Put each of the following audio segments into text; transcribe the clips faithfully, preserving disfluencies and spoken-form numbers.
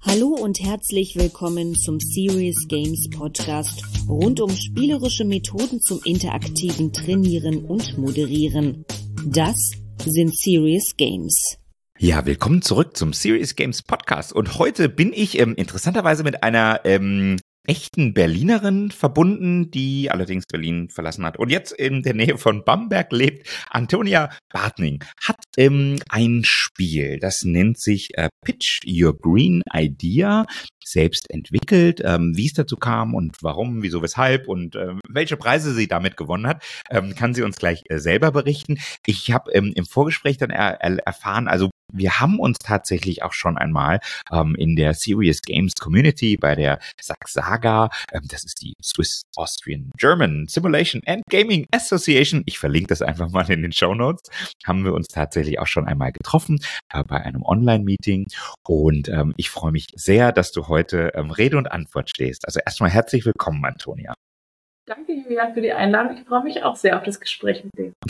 Hallo und herzlich willkommen zum Serious Games Podcast rund um spielerische Methoden zum interaktiven Trainieren und Moderieren. Das sind Serious Games. Ja, willkommen zurück zum Serious Games Podcast. Und heute bin ich ähm, interessanterweise mit einer ähm, echten Berlinerin verbunden, die allerdings Berlin verlassen hat und jetzt in der Nähe von Bamberg lebt. Antonia Bartning hat ähm, ein Spiel, das nennt sich äh, Pitch Your Green Idea, selbst entwickelt. Ähm, wie es dazu kam und warum, wieso, weshalb und äh, welche Preise sie damit gewonnen hat, ähm, kann sie uns gleich äh, selber berichten. Ich habe ähm, im Vorgespräch dann er, er, erfahren, also wir haben uns tatsächlich auch schon einmal ähm, in der Serious Games Community bei der S A G Saga, ähm, das ist die Swiss Austrian German Simulation and Gaming Association, ich verlinke das einfach mal in den Shownotes, haben wir uns tatsächlich auch schon einmal getroffen äh, bei einem Online-Meeting und ähm, ich freue mich sehr, dass du heute ähm, Rede und Antwort stehst. Also erstmal herzlich willkommen, Antonia. Danke, Julian, für die Einladung. Ich freue mich auch sehr auf das Gespräch mit dir.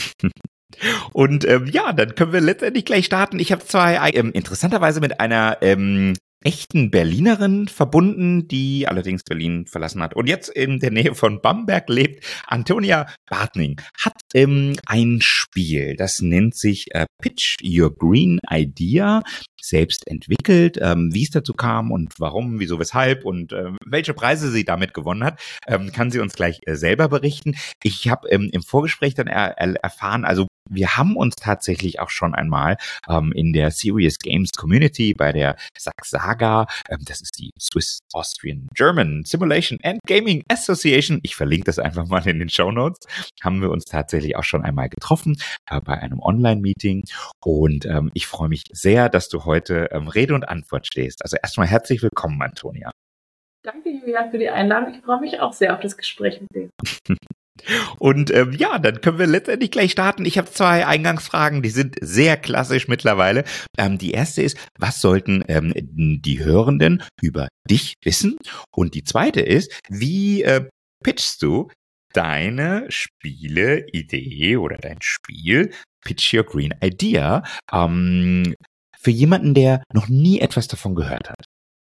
Und ähm, ja, dann können wir letztendlich gleich starten. Ich habe zwei, ähm, interessanterweise mit einer ähm, echten Berlinerin verbunden, die allerdings Berlin verlassen hat und jetzt in der Nähe von Bamberg lebt. Antonia Bartning hat ähm, ein Spiel, das nennt sich äh, Pitch Your Green Idea, selbst entwickelt. Ähm, wie es dazu kam und warum, wieso, weshalb und äh, welche Preise sie damit gewonnen hat, ähm, kann sie uns gleich äh, selber berichten. Ich habe ähm, im Vorgespräch dann er, er, erfahren, also wir haben uns tatsächlich auch schon einmal ähm, in der Serious Games Community bei der S A G Saga, ähm, das ist die Swiss Austrian German Simulation and Gaming Association, ich verlinke das einfach mal in den Shownotes, haben wir uns tatsächlich auch schon einmal getroffen äh, bei einem Online-Meeting und ähm, ich freue mich sehr, dass du heute ähm, Rede und Antwort stehst. Also erstmal herzlich willkommen, Antonia. Danke, Julian, für die Einladung. Ich freue mich auch sehr auf das Gespräch mit dir. Und ähm, ja, dann können wir letztendlich gleich starten. Ich habe zwei Eingangsfragen, die sind sehr klassisch mittlerweile. Ähm, die erste ist, was sollten ähm, die Hörenden über dich wissen? Und die zweite ist, wie äh, pitchst du deine Spieleidee oder dein Spiel, Pitch Your Green Idea, ähm, für jemanden, der noch nie etwas davon gehört hat?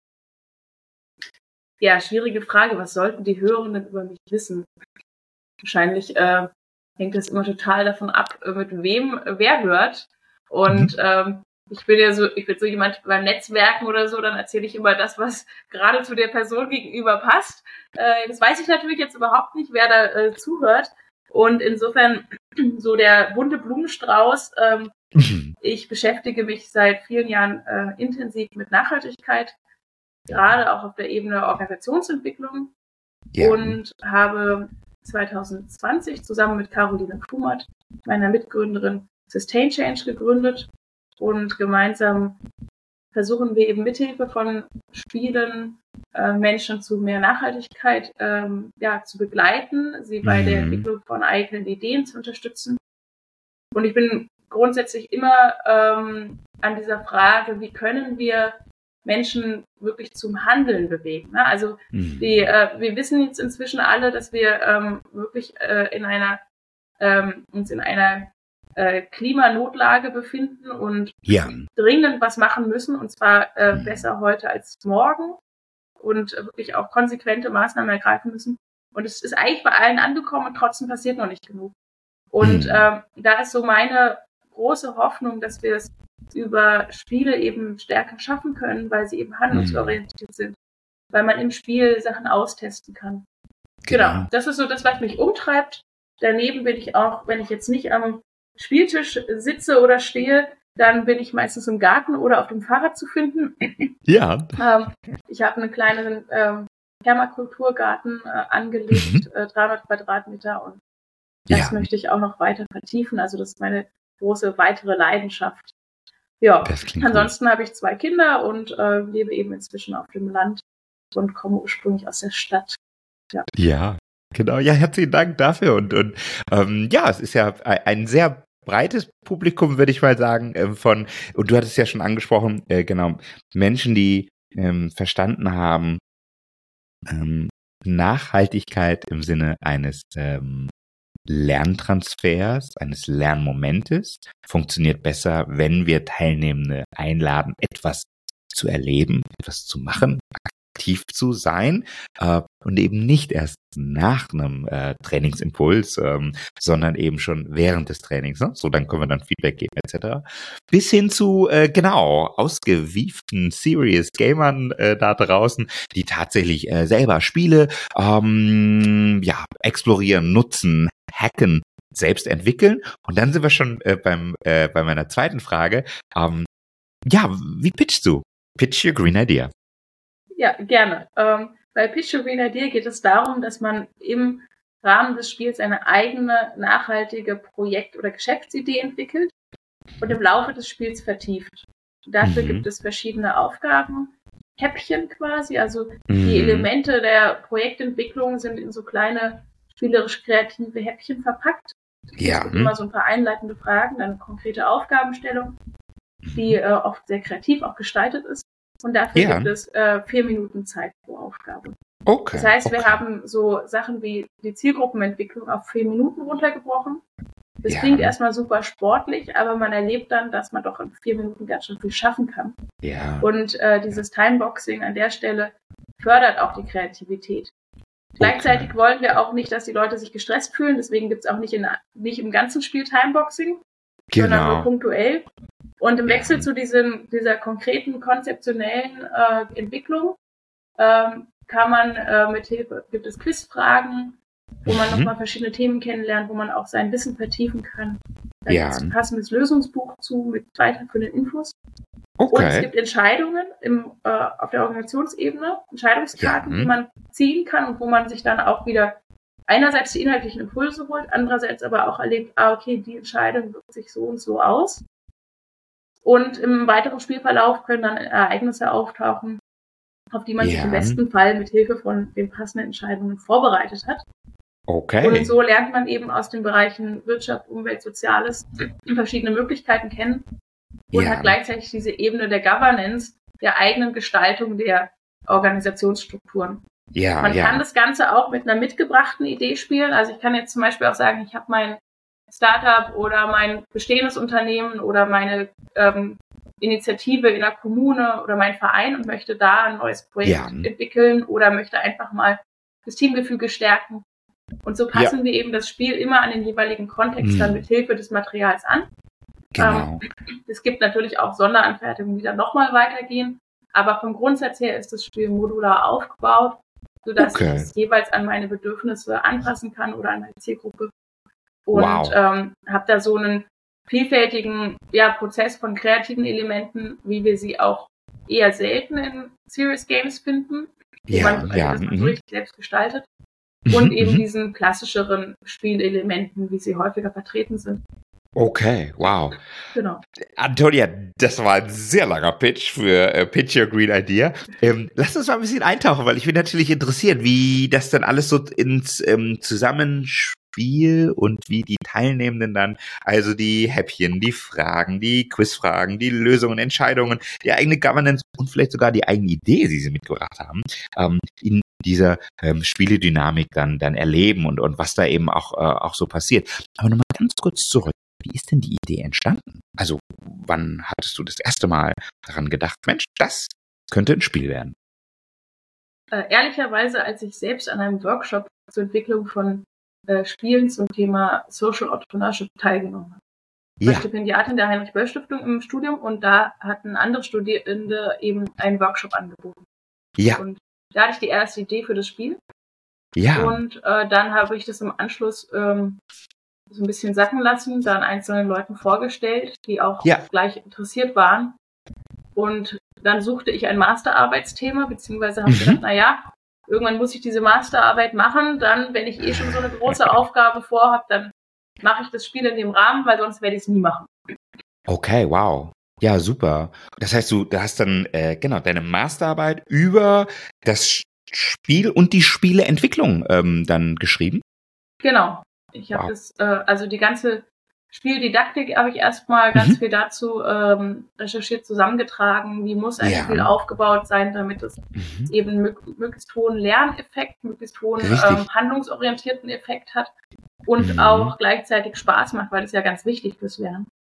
Ja, schwierige Frage. Was sollten die Hörenden über mich wissen? Wahrscheinlich äh, hängt es immer total davon ab, mit wem wer hört. Und mhm. ähm, ich bin ja so, ich bin so jemand beim Netzwerken oder so, dann erzähle ich immer das, was gerade zu der Person gegenüber passt. Äh, das weiß ich natürlich jetzt überhaupt nicht, wer da äh, zuhört. Und insofern so der bunte Blumenstrauß. Ähm, mhm. Ich beschäftige mich seit vielen Jahren äh, intensiv mit Nachhaltigkeit, gerade auch auf der Ebene Organisationsentwicklung ja. und habe zwanzig zwanzig zusammen mit Caroline Kumert, meiner Mitgründerin, Sustain Change gegründet und gemeinsam versuchen wir eben mithilfe von Spielen äh, Menschen zu mehr Nachhaltigkeit ähm, ja, zu begleiten, sie bei mhm. der Entwicklung von eigenen Ideen zu unterstützen. Und ich bin grundsätzlich immer ähm, an dieser Frage, wie können wir Menschen wirklich zum Handeln bewegen. Ne? Also mhm. die, äh, wir wissen jetzt inzwischen alle, dass wir ähm, wirklich äh, in einer ähm, uns in einer äh, Klimanotlage befinden und ja. dringend was machen müssen, und zwar äh, mhm. besser heute als morgen und äh, wirklich auch konsequente Maßnahmen ergreifen müssen. Und es ist eigentlich bei allen angekommen und trotzdem passiert noch nicht genug. Und mhm. äh, da ist so meine große Hoffnung, dass wir es über Spiele eben stärker schaffen können, weil sie eben handlungsorientiert sind, weil man im Spiel Sachen austesten kann. Genau. genau, das ist so das, was mich umtreibt. Daneben bin ich auch, wenn ich jetzt nicht am Spieltisch sitze oder stehe, dann bin ich meistens im Garten oder auf dem Fahrrad zu finden. Ja. Ähm, ich habe einen kleinen ähm, Permakulturgarten äh, angelegt, mhm. äh, dreihundert Quadratmeter, und das ja. möchte ich auch noch weiter vertiefen. Also das ist meine große weitere Leidenschaft. Ja, ansonsten habe ich zwei Kinder und äh, lebe eben inzwischen auf dem Land und komme ursprünglich aus der Stadt. Ja, ja genau. Ja, herzlichen Dank dafür. Und, und ähm, ja, es ist ja ein sehr breites Publikum, würde ich mal sagen, äh, von, und du hattest ja schon angesprochen, äh, genau, Menschen, die ähm, verstanden haben, ähm, Nachhaltigkeit im Sinne eines ähm, Lerntransfers, eines Lernmomentes funktioniert besser, wenn wir Teilnehmende einladen, etwas zu erleben, etwas zu machen, aktiv zu sein äh, und eben nicht erst nach einem äh, Trainingsimpuls, ähm, sondern eben schon während des Trainings. Ne? So, dann können wir dann Feedback geben et cetera. Bis hin zu, äh, genau, ausgewieften Serious Gamern äh, da draußen, die tatsächlich äh, selber Spiele ähm, ja, explorieren, nutzen, hacken, selbst entwickeln. Und dann sind wir schon äh, beim äh, bei meiner zweiten Frage. Ähm, ja, wie pitchst du? Pitch your green idea. Ja, gerne. Ähm, bei Pitch Your Green Idea geht es darum, dass man im Rahmen des Spiels eine eigene, nachhaltige Projekt- oder Geschäftsidee entwickelt und im Laufe des Spiels vertieft. Dafür mhm. gibt es verschiedene Aufgaben, Häppchen quasi, also mhm. die Elemente der Projektentwicklung sind in so kleine spielerisch-kreative Häppchen verpackt. Ja. Es gibt immer so ein paar einleitende Fragen, dann eine konkrete Aufgabenstellung, die äh, oft sehr kreativ auch gestaltet ist. Und dafür ja. gibt es äh, vier Minuten Zeit pro Aufgabe. Okay. Das heißt, okay. wir haben so Sachen wie die Zielgruppenentwicklung auf vier Minuten runtergebrochen. Das ja. klingt erstmal super sportlich, aber man erlebt dann, dass man doch in vier Minuten ganz schön viel schaffen kann. Ja. Und äh, dieses Timeboxing an der Stelle fördert auch die Kreativität. Okay. Gleichzeitig wollen wir auch nicht, dass die Leute sich gestresst fühlen, deswegen gibt es auch nicht, in, nicht im ganzen Spiel Timeboxing, genau. sondern nur punktuell. Und im Wechsel ja. zu diesen, dieser konkreten, konzeptionellen äh, Entwicklung ähm, kann man äh, mit Hilfe, gibt es Quizfragen, wo man mhm. nochmal verschiedene Themen kennenlernt, wo man auch sein Wissen vertiefen kann. Da ja. gibt es ein passendes Lösungsbuch zu mit weiterführenden Infos. Okay. Und es gibt Entscheidungen im, äh, auf der Organisationsebene, Entscheidungskarten, ja. die man ziehen kann und wo man sich dann auch wieder einerseits die inhaltlichen Impulse holt, andererseits aber auch erlebt, ah, okay, die Entscheidung wirkt sich so und so aus. Und im weiteren Spielverlauf können dann Ereignisse auftauchen, auf die man ja. sich im besten Fall mit Hilfe von den passenden Entscheidungen vorbereitet hat. Okay. Und so lernt man eben aus den Bereichen Wirtschaft, Umwelt, Soziales verschiedene Möglichkeiten kennen und ja. hat gleichzeitig diese Ebene der Governance, der eigenen Gestaltung der Organisationsstrukturen. Ja, man ja. kann das Ganze auch mit einer mitgebrachten Idee spielen. Also ich kann jetzt zum Beispiel auch sagen, ich habe mein Startup oder mein bestehendes Unternehmen oder meine ähm, Initiative in der Kommune oder mein Verein und möchte da ein neues Projekt ja. entwickeln oder möchte einfach mal das Teamgefüge stärken. Und so passen ja. wir eben das Spiel immer an den jeweiligen Kontext mhm. dann mit Hilfe des Materials an. Genau. Ähm, es gibt natürlich auch Sonderanfertigungen, die dann nochmal weitergehen, aber vom Grundsatz her ist das Spiel modular aufgebaut, sodass okay. ich es jeweils an meine Bedürfnisse anpassen kann oder an meine Zielgruppe. Und wow. ähm, habe da so einen vielfältigen ja, Prozess von kreativen Elementen, wie wir sie auch eher selten in Serious Games finden, wo ja, man, also ja. das man mhm. so richtig selbst gestaltet. Mhm. Und eben mhm. diesen klassischeren Spielelementen, wie sie häufiger vertreten sind. Okay, wow. Genau. Antonia, das war ein sehr langer Pitch für äh, Pitch Your Green Idea. Ähm, lass uns mal ein bisschen eintauchen, weil ich bin natürlich interessiert, wie das dann alles so ins ähm, Zusammenspiel und wie die Teilnehmenden dann, also die Häppchen, die Fragen, die Quizfragen, die Lösungen, Entscheidungen, die eigene Governance und vielleicht sogar die eigene Idee, die sie mitgebracht haben, ähm, in dieser ähm, Spieledynamik dann dann erleben und und was da eben auch äh, auch so passiert. Aber nochmal ganz kurz zurück. Wie ist denn die Idee entstanden? Also, wann hattest du das erste Mal daran gedacht, Mensch, das könnte ein Spiel werden? Äh, ehrlicherweise, als ich selbst an einem Workshop zur Entwicklung von äh, Spielen zum Thema Social Entrepreneurship teilgenommen habe. Ich war Ja. Stipendiatin der Heinrich-Böll-Stiftung im Studium und da hatten andere Studierende eben einen Workshop angeboten. Ja. Und da hatte ich die erste Idee für das Spiel. Ja. Und äh, dann habe ich das im Anschluss ähm, so ein bisschen sacken lassen, dann einzelnen Leuten vorgestellt, die auch Ja. gleich interessiert waren. Und dann suchte ich ein Masterarbeitsthema, beziehungsweise habe ich Mhm. gedacht, na ja, irgendwann muss ich diese Masterarbeit machen. Dann, wenn ich eh schon so eine große Aufgabe vorhabe, dann mache ich das Spiel in dem Rahmen, weil sonst werde ich es nie machen. Okay, wow. Ja, super. Das heißt, du, du hast dann äh, genau deine Masterarbeit über das Spiel und die Spieleentwicklung ähm, dann geschrieben? Genau. Ich habe Wow. das, äh, also die ganze Spieldidaktik habe ich erstmal ganz Mhm. viel dazu ähm, recherchiert, zusammengetragen. Wie muss ein Ja. Spiel aufgebaut sein, damit es Mhm. eben mög- möglichst hohen Lerneffekt, möglichst hohen Richtig. ähm, handlungsorientierten Effekt hat und Mhm. auch gleichzeitig Spaß macht, weil das ist ja ganz wichtig fürs Lernen.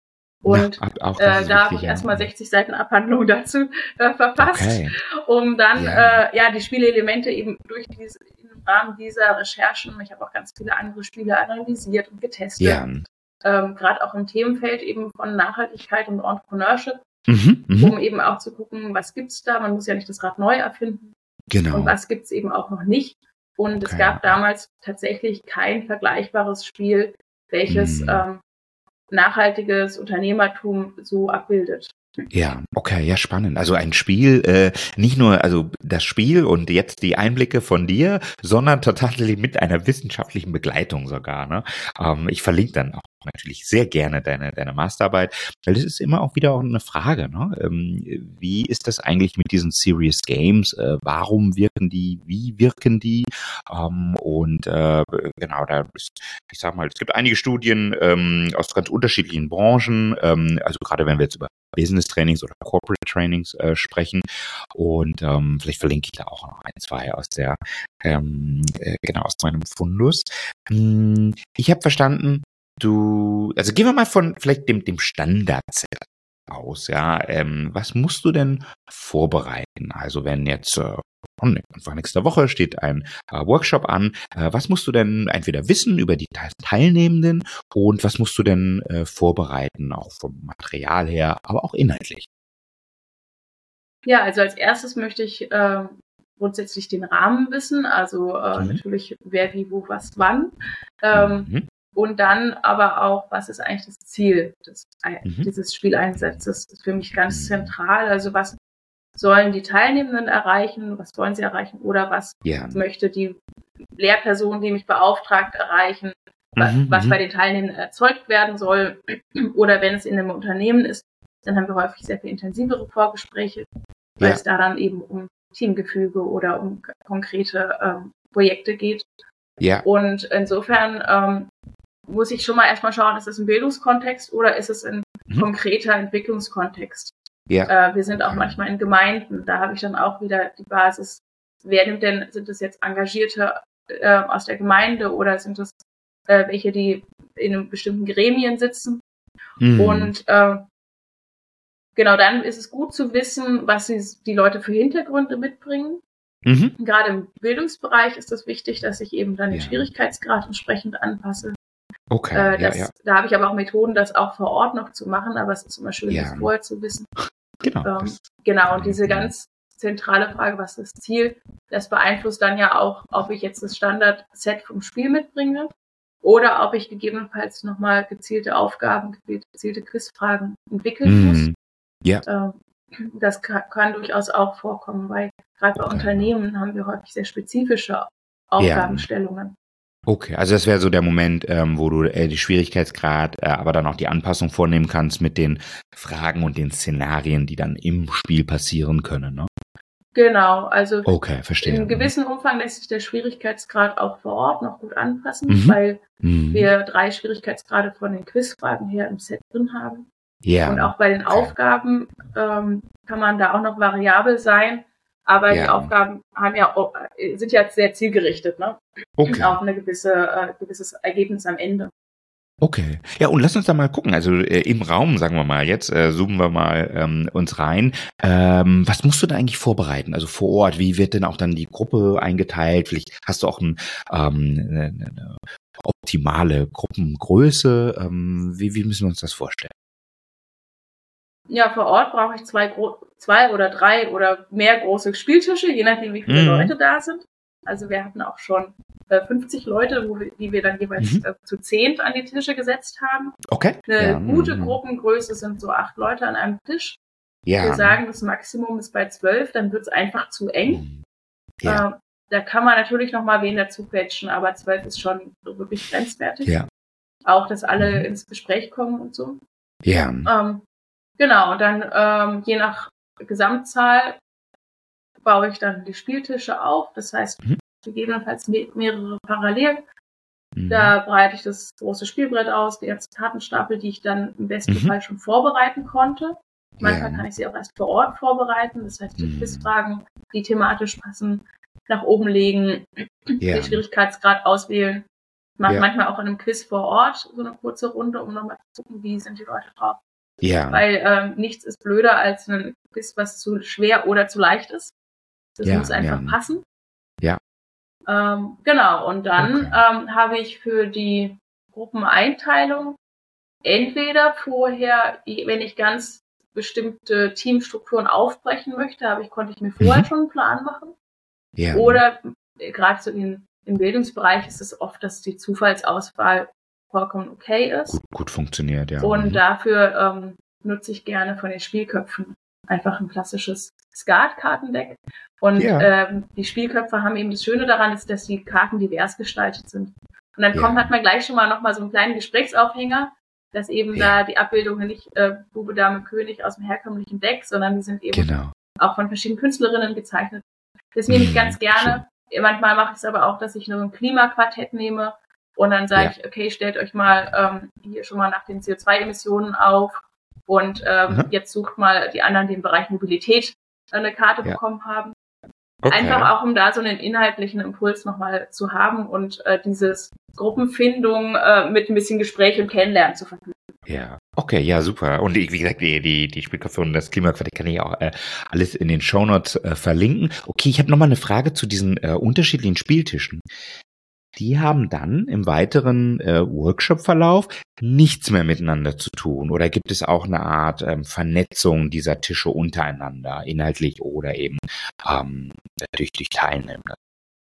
Und ja, auch äh, da habe ich ja. erstmal sechzig Seiten Abhandlung dazu äh, verfasst, okay. um dann ja. Äh, ja die Spielelemente eben durch diese, im Rahmen dieser Recherchen, ich habe auch ganz viele andere Spiele analysiert und getestet, ja. ähm, gerade auch im Themenfeld eben von Nachhaltigkeit und Entrepreneurship, mhm, um eben auch zu gucken, was gibt's da, man muss ja nicht das Rad neu erfinden, genau. Und was gibt's eben auch noch nicht. Und okay. es gab damals tatsächlich kein vergleichbares Spiel, welches mhm. ähm, nachhaltiges Unternehmertum so abbildet. Ja, okay, ja, spannend. Also ein Spiel, äh, nicht nur also das Spiel und jetzt die Einblicke von dir, sondern tatsächlich mit einer wissenschaftlichen Begleitung sogar. Ne? Ähm, ich verlinke dann auch natürlich sehr gerne deine deine Masterarbeit, weil das ist immer auch wieder auch eine Frage. Ne? Ähm, wie ist das eigentlich mit diesen Serious Games? Äh, warum wirken die? Wie wirken die? Ähm, und äh, genau, da ist, ich sag mal, es gibt einige Studien ähm, aus ganz unterschiedlichen Branchen. Ähm, also gerade wenn wir jetzt über Business Trainings oder Corporate Trainings äh, sprechen und ähm, vielleicht verlinke ich da auch noch ein, zwei aus der ähm, äh, genau aus meinem Fundus. Hm, ich habe verstanden, du, also gehen wir mal von vielleicht dem dem Standard-Set aus, ja. Ähm, was musst du denn vorbereiten? Also wenn jetzt äh, Anfang nächster Woche steht ein äh, Workshop an. Äh, was musst du denn entweder wissen über die Teilnehmenden und was musst du denn äh, vorbereiten, auch vom Material her, aber auch inhaltlich? Ja, also als erstes möchte ich äh, grundsätzlich den Rahmen wissen, also äh, mhm. natürlich wer, wie, wo, was, wann. Ähm, mhm. Und dann aber auch, was ist eigentlich das Ziel des, mhm. dieses Spieleinsatzes? Das ist für mich ganz mhm. zentral. Also was sollen die Teilnehmenden erreichen, was wollen sie erreichen oder was ja. möchte die Lehrperson, die mich beauftragt, erreichen, mhm, was bei den Teilnehmenden erzeugt werden soll. Oder wenn es in einem Unternehmen ist, dann haben wir häufig sehr viel intensivere Vorgespräche, weil ja. es da dann eben um Teamgefüge oder um konkrete ähm, Projekte geht. Ja. Und insofern ähm, muss ich schon mal erstmal schauen, ist es ein Bildungskontext oder ist es ein mhm. konkreter Entwicklungskontext? Ja. Äh, wir sind auch manchmal in Gemeinden, da habe ich dann auch wieder die Basis. Wer nimmt denn, sind es jetzt Engagierte äh, aus der Gemeinde oder sind es äh, welche, die in einem bestimmten Gremien sitzen? Mhm. Und äh, genau, dann ist es gut zu wissen, was sie, die Leute für Hintergründe mitbringen. Mhm. Gerade im Bildungsbereich ist es wichtig, dass ich eben dann den ja. Schwierigkeitsgrad entsprechend anpasse. Okay, äh, das, ja, ja. Da habe ich aber auch Methoden, das auch vor Ort noch zu machen, aber es ist immer schön, ja. das vorher zu wissen. Genau. Ähm, genau, und diese ganz zentrale Frage, was ist das Ziel, das beeinflusst dann ja auch, ob ich jetzt das Standard-Set vom Spiel mitbringe oder ob ich gegebenenfalls nochmal gezielte Aufgaben, gezielte Quizfragen entwickeln mm. muss. Ja. Ähm, das kann, kann durchaus auch vorkommen, weil gerade bei okay. Unternehmen haben wir häufig sehr spezifische Aufgabenstellungen. Ja. Okay, also das wäre so der Moment, ähm, wo du äh, die Schwierigkeitsgrad, äh, aber dann auch die Anpassung vornehmen kannst mit den Fragen und den Szenarien, die dann im Spiel passieren können, ne? Genau, also okay, verstehe. in gewissem Umfang lässt sich der Schwierigkeitsgrad auch vor Ort noch gut anpassen, mhm. weil mhm. wir drei Schwierigkeitsgrade von den Quizfragen her im Set drin haben. Ja. Und auch bei den okay. Aufgaben ähm, kann man da auch noch variabel sein. Aber ja. die Aufgaben haben ja auch, sind ja sehr zielgerichtet, ne? Okay. Auf eine gewisse, äh, gewisses Ergebnis am Ende. Okay. Ja, und lass uns da mal gucken. Also äh, im Raum, sagen wir mal, jetzt äh, zoomen wir mal ähm, uns rein. Ähm, was musst du da eigentlich vorbereiten? Also vor Ort, wie wird denn auch dann die Gruppe eingeteilt? Vielleicht hast du auch ein, ähm, eine, eine optimale Gruppengröße. Ähm, wie, wie müssen wir uns das vorstellen? Ja, vor Ort brauche ich zwei, zwei oder drei oder mehr große Spieltische, je nachdem, wie viele mhm. Leute da sind. Also wir hatten auch schon äh, fünfzig Leute, wo wir, die wir dann jeweils mhm. äh, zu zehnt an die Tische gesetzt haben. Okay. Eine ja. gute Gruppengröße sind so acht Leute an einem Tisch. Ja. Wir sagen, das Maximum ist bei zwölf, dann wird es einfach zu eng. Ja. Äh, da kann man natürlich noch mal wen dazu quetschen, aber zwölf ist schon wirklich grenzwertig. Ja. Auch, dass alle mhm. ins Gespräch kommen und so. Ja. Ähm, Genau, und dann ähm, je nach Gesamtzahl baue ich dann die Spieltische auf. Das heißt, mhm. gegebenenfalls mehrere parallel. Mhm. Da breite ich das große Spielbrett aus, die ganzen Kartenstapel, die ich dann im besten mhm. Fall schon vorbereiten konnte. Manchmal ja. kann ich sie auch erst vor Ort vorbereiten. Das heißt, die mhm. Quizfragen, die thematisch passen, nach oben legen, ja. den Schwierigkeitsgrad auswählen. Ich mache ja. manchmal auch in einem Quiz vor Ort so eine kurze Runde, um nochmal zu gucken, wie sind die Leute drauf. Ja. Weil ähm, nichts ist blöder als ein Quiz, was zu schwer oder zu leicht ist. Das ja, muss einfach ja. passen. Ja. Ähm, genau, und dann Okay. ähm, habe ich für die Gruppeneinteilung entweder vorher, wenn ich ganz bestimmte Teamstrukturen aufbrechen möchte, habe ich, konnte ich mir vorher Mhm. schon einen Plan machen. Ja. Oder äh, gerade so in, im Bildungsbereich ist es oft, dass die Zufallsauswahl vollkommen okay ist. Gut, gut funktioniert, ja. Und Mhm. dafür ähm, nutze ich gerne von den Spielköpfen einfach ein klassisches Skat-Kartendeck. Und Ja. ähm, die Spielköpfe haben eben das Schöne daran, ist, dass die Karten divers gestaltet sind. Und dann Ja. kommt, hat man gleich schon mal nochmal so einen kleinen Gesprächsaufhänger, dass eben Ja. da die Abbildungen nicht äh, Bube, Dame, König aus dem herkömmlichen Deck, sondern die sind eben Genau. auch von verschiedenen Künstlerinnen gezeichnet. Das nehme ich Mhm. ganz gerne. Manchmal mache ich es aber auch, dass ich nur ein Klimaquartett nehme und dann sage Ja. ich, okay, stellt euch mal ähm, hier schon mal nach den C O zwei Emissionen auf und ähm, Mhm. jetzt sucht mal die anderen, die im Bereich Mobilität eine Karte Ja. bekommen haben. Okay. Einfach auch, um da so einen inhaltlichen Impuls nochmal zu haben und äh, dieses Gruppenfindung äh, mit ein bisschen Gespräch und Kennenlernen zu verknüpfen. Ja, okay, ja, super. Und wie gesagt, die, die, die Spielköpfe und das Klimaquartett kann ich auch äh, alles in den Shownotes äh, verlinken. Okay, ich habe nochmal eine Frage zu diesen äh, unterschiedlichen Spieltischen. Die haben dann im weiteren äh, Workshop-Verlauf nichts mehr miteinander zu tun. Oder gibt es auch eine Art ähm, Vernetzung dieser Tische untereinander, inhaltlich oder eben ähm, durch, durch Teilnehmer?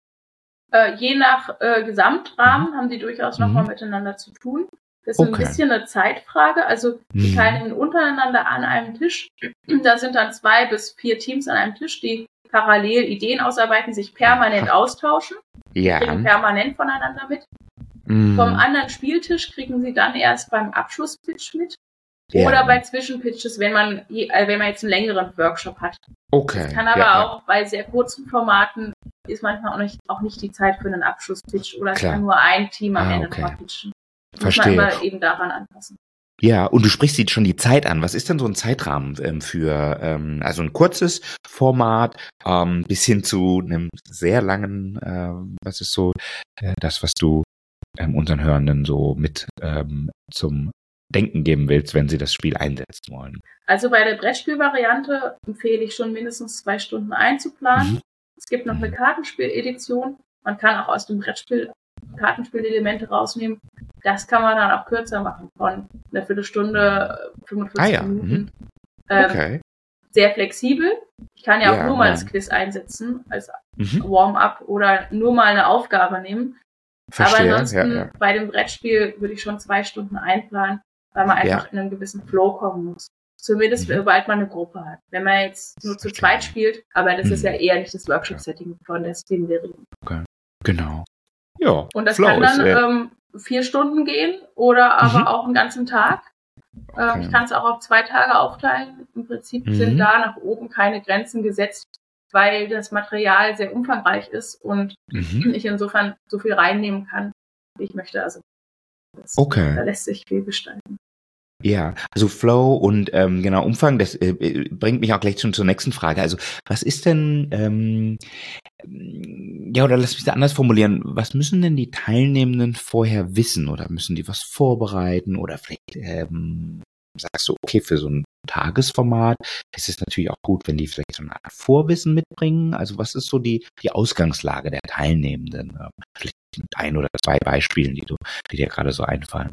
Äh, je nach äh, Gesamtrahmen Mhm. haben die durchaus Mhm. nochmal miteinander zu tun. Das ist Okay. ein bisschen eine Zeitfrage. Also die Mhm. teilnehmen untereinander an einem Tisch. Da sind dann zwei bis vier Teams an einem Tisch, die parallel Ideen ausarbeiten, sich permanent Aha. austauschen. Die Ja. kriegen permanent voneinander mit. Mhm. Vom anderen Spieltisch kriegen sie dann erst beim Abschlusspitch mit. Ja. Oder bei Zwischenpitches, wenn man, je- äh, wenn man jetzt einen längeren Workshop hat. Okay. Das kann aber ja, ja. auch bei sehr kurzen Formaten ist manchmal auch nicht, auch nicht die Zeit für einen Abschlusspitch oder es Klar. kann nur ein Team am Ah, Ende okay. nochmal pitchen. Muss Verstehe. man immer eben daran anpassen. Ja, und du sprichst jetzt schon die Zeit an. Was ist denn so ein Zeitrahmen ähm, für, ähm, also ein kurzes Format ähm, bis hin zu einem sehr langen, ähm, was ist so äh, das, was du ähm, unseren Hörenden so mit ähm, zum Denken geben willst, wenn sie das Spiel einsetzen wollen? Also bei der Brettspielvariante empfehle ich schon mindestens zwei Stunden einzuplanen. Mhm. Es gibt noch eine Mhm. Kartenspiel-Edition. Man kann auch aus dem Brettspiel Kartenspielelemente rausnehmen. Das kann man dann auch kürzer machen, von einer Viertelstunde, fünfundvierzig Ah ja, Minuten. Ähm, Okay. Sehr flexibel. Ich kann ja auch Ja, nur mal ja. das Quiz einsetzen, als Mhm. Warm-up oder nur mal eine Aufgabe nehmen. Verstehe. Aber ansonsten ja, ja. bei dem Brettspiel würde ich schon zwei Stunden einplanen, weil man einfach Ja. in einen gewissen Flow kommen muss. Zumindest, Mhm. sobald man eine Gruppe hat. Wenn man jetzt nur zu Verstehe. zweit spielt, aber das ist Mhm. ja eher nicht das Workshop-Setting von der Steam-Serie. Genau. Ja. Und das Flow kann dann ist, äh, ähm, vier Stunden gehen oder aber Mhm. auch einen ganzen Tag. Ähm, Okay. Ich kann es auch auf zwei Tage aufteilen. Im Prinzip Mhm. sind da nach oben keine Grenzen gesetzt, weil das Material sehr umfangreich ist und Mhm. ich insofern so viel reinnehmen kann, wie ich möchte. Also das, Okay. da lässt sich viel gestalten. Ja, also Flow und ähm, genau Umfang, das äh, bringt mich auch gleich schon zur nächsten Frage. Also was ist denn, ähm, ja, oder lass mich da anders formulieren, was müssen denn die Teilnehmenden vorher wissen oder müssen die was vorbereiten oder vielleicht ähm, sagst du, okay, für so ein Tagesformat ist es natürlich auch gut, wenn die vielleicht so eine Art Vorwissen mitbringen. Also was ist so die, die Ausgangslage der Teilnehmenden? Ähm, Vielleicht mit ein oder zwei Beispielen, die du, die dir gerade so einfallen.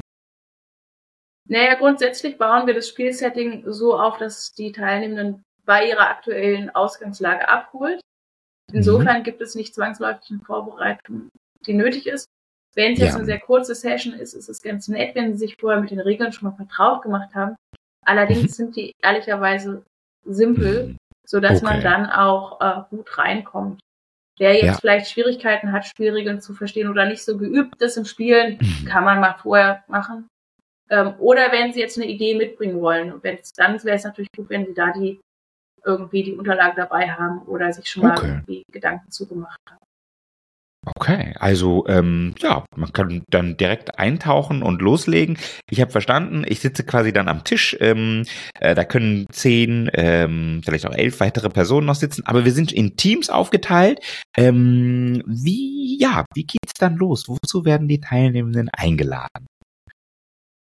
Naja, grundsätzlich bauen wir das Spielsetting so auf, dass die Teilnehmenden bei ihrer aktuellen Ausgangslage abholt. Insofern gibt es nicht zwangsläufig eine Vorbereitung, die nötig ist. Wenn es jetzt Ja. eine sehr kurze Session ist, ist es ganz nett, wenn sie sich vorher mit den Regeln schon mal vertraut gemacht haben. Allerdings sind die ehrlicherweise simpel, Mhm. sodass man Okay. dann auch äh, gut reinkommt. Wer jetzt Ja. vielleicht Schwierigkeiten hat, Spielregeln zu verstehen oder nicht so geübt ist im Spielen, Mhm. kann man mal vorher machen. Ähm, oder wenn sie jetzt eine Idee mitbringen wollen. Und wenn's, dann wäre es natürlich gut, wenn sie da die irgendwie die Unterlagen dabei haben oder sich schon mal Okay. irgendwie Gedanken zugemacht haben. Okay, also ähm, ja, man kann dann direkt eintauchen und loslegen. Ich habe verstanden, ich sitze quasi dann am Tisch. Ähm, äh, da können zehn, ähm, vielleicht auch elf weitere Personen noch sitzen, aber wir sind in Teams aufgeteilt. Ähm, wie, ja, wie geht's dann los? Wozu werden die Teilnehmenden eingeladen?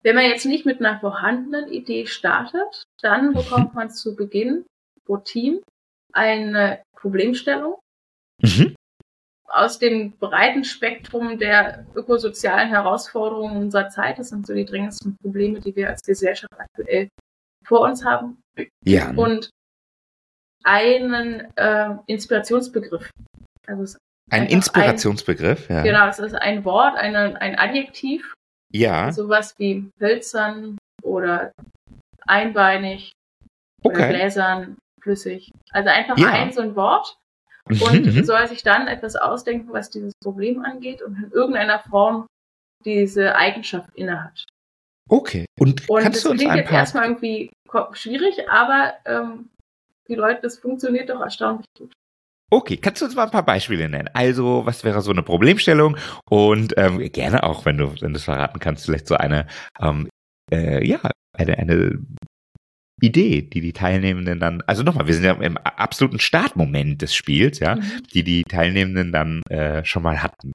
Wenn man jetzt nicht mit einer vorhandenen Idee startet, dann bekommt man zu Beginn pro Team eine Problemstellung Mhm. aus dem breiten Spektrum der ökosozialen Herausforderungen unserer Zeit. Das sind so die dringendsten Probleme, die wir als Gesellschaft aktuell vor uns haben. Ja. Und einen äh, Inspirationsbegriff. Also es ist Ein einfach Inspirationsbegriff, ein, ja. Genau, es ist ein Wort, eine, ein Adjektiv, Ja, sowas wie hölzern oder einbeinig oder okay. gläsern, flüssig. Also einfach Ja. ein so ein Wort Mhm, und mhm. soll sich dann etwas ausdenken, was dieses Problem angeht und in irgendeiner Form diese Eigenschaft innehat. Okay. Und Und kannst das du uns klingt ein jetzt paar... erstmal irgendwie ko- schwierig, aber ähm, die Leute, das funktioniert doch erstaunlich gut. Okay, kannst du uns mal ein paar Beispiele nennen? Also, was wäre so eine Problemstellung? Und ähm, gerne auch, wenn du wenn du es verraten kannst, vielleicht so eine, ähm, äh, ja, eine, eine Idee, die die Teilnehmenden dann, also nochmal, wir sind ja im absoluten Startmoment des Spiels, ja, Mhm. die die Teilnehmenden dann äh, schon mal hatten.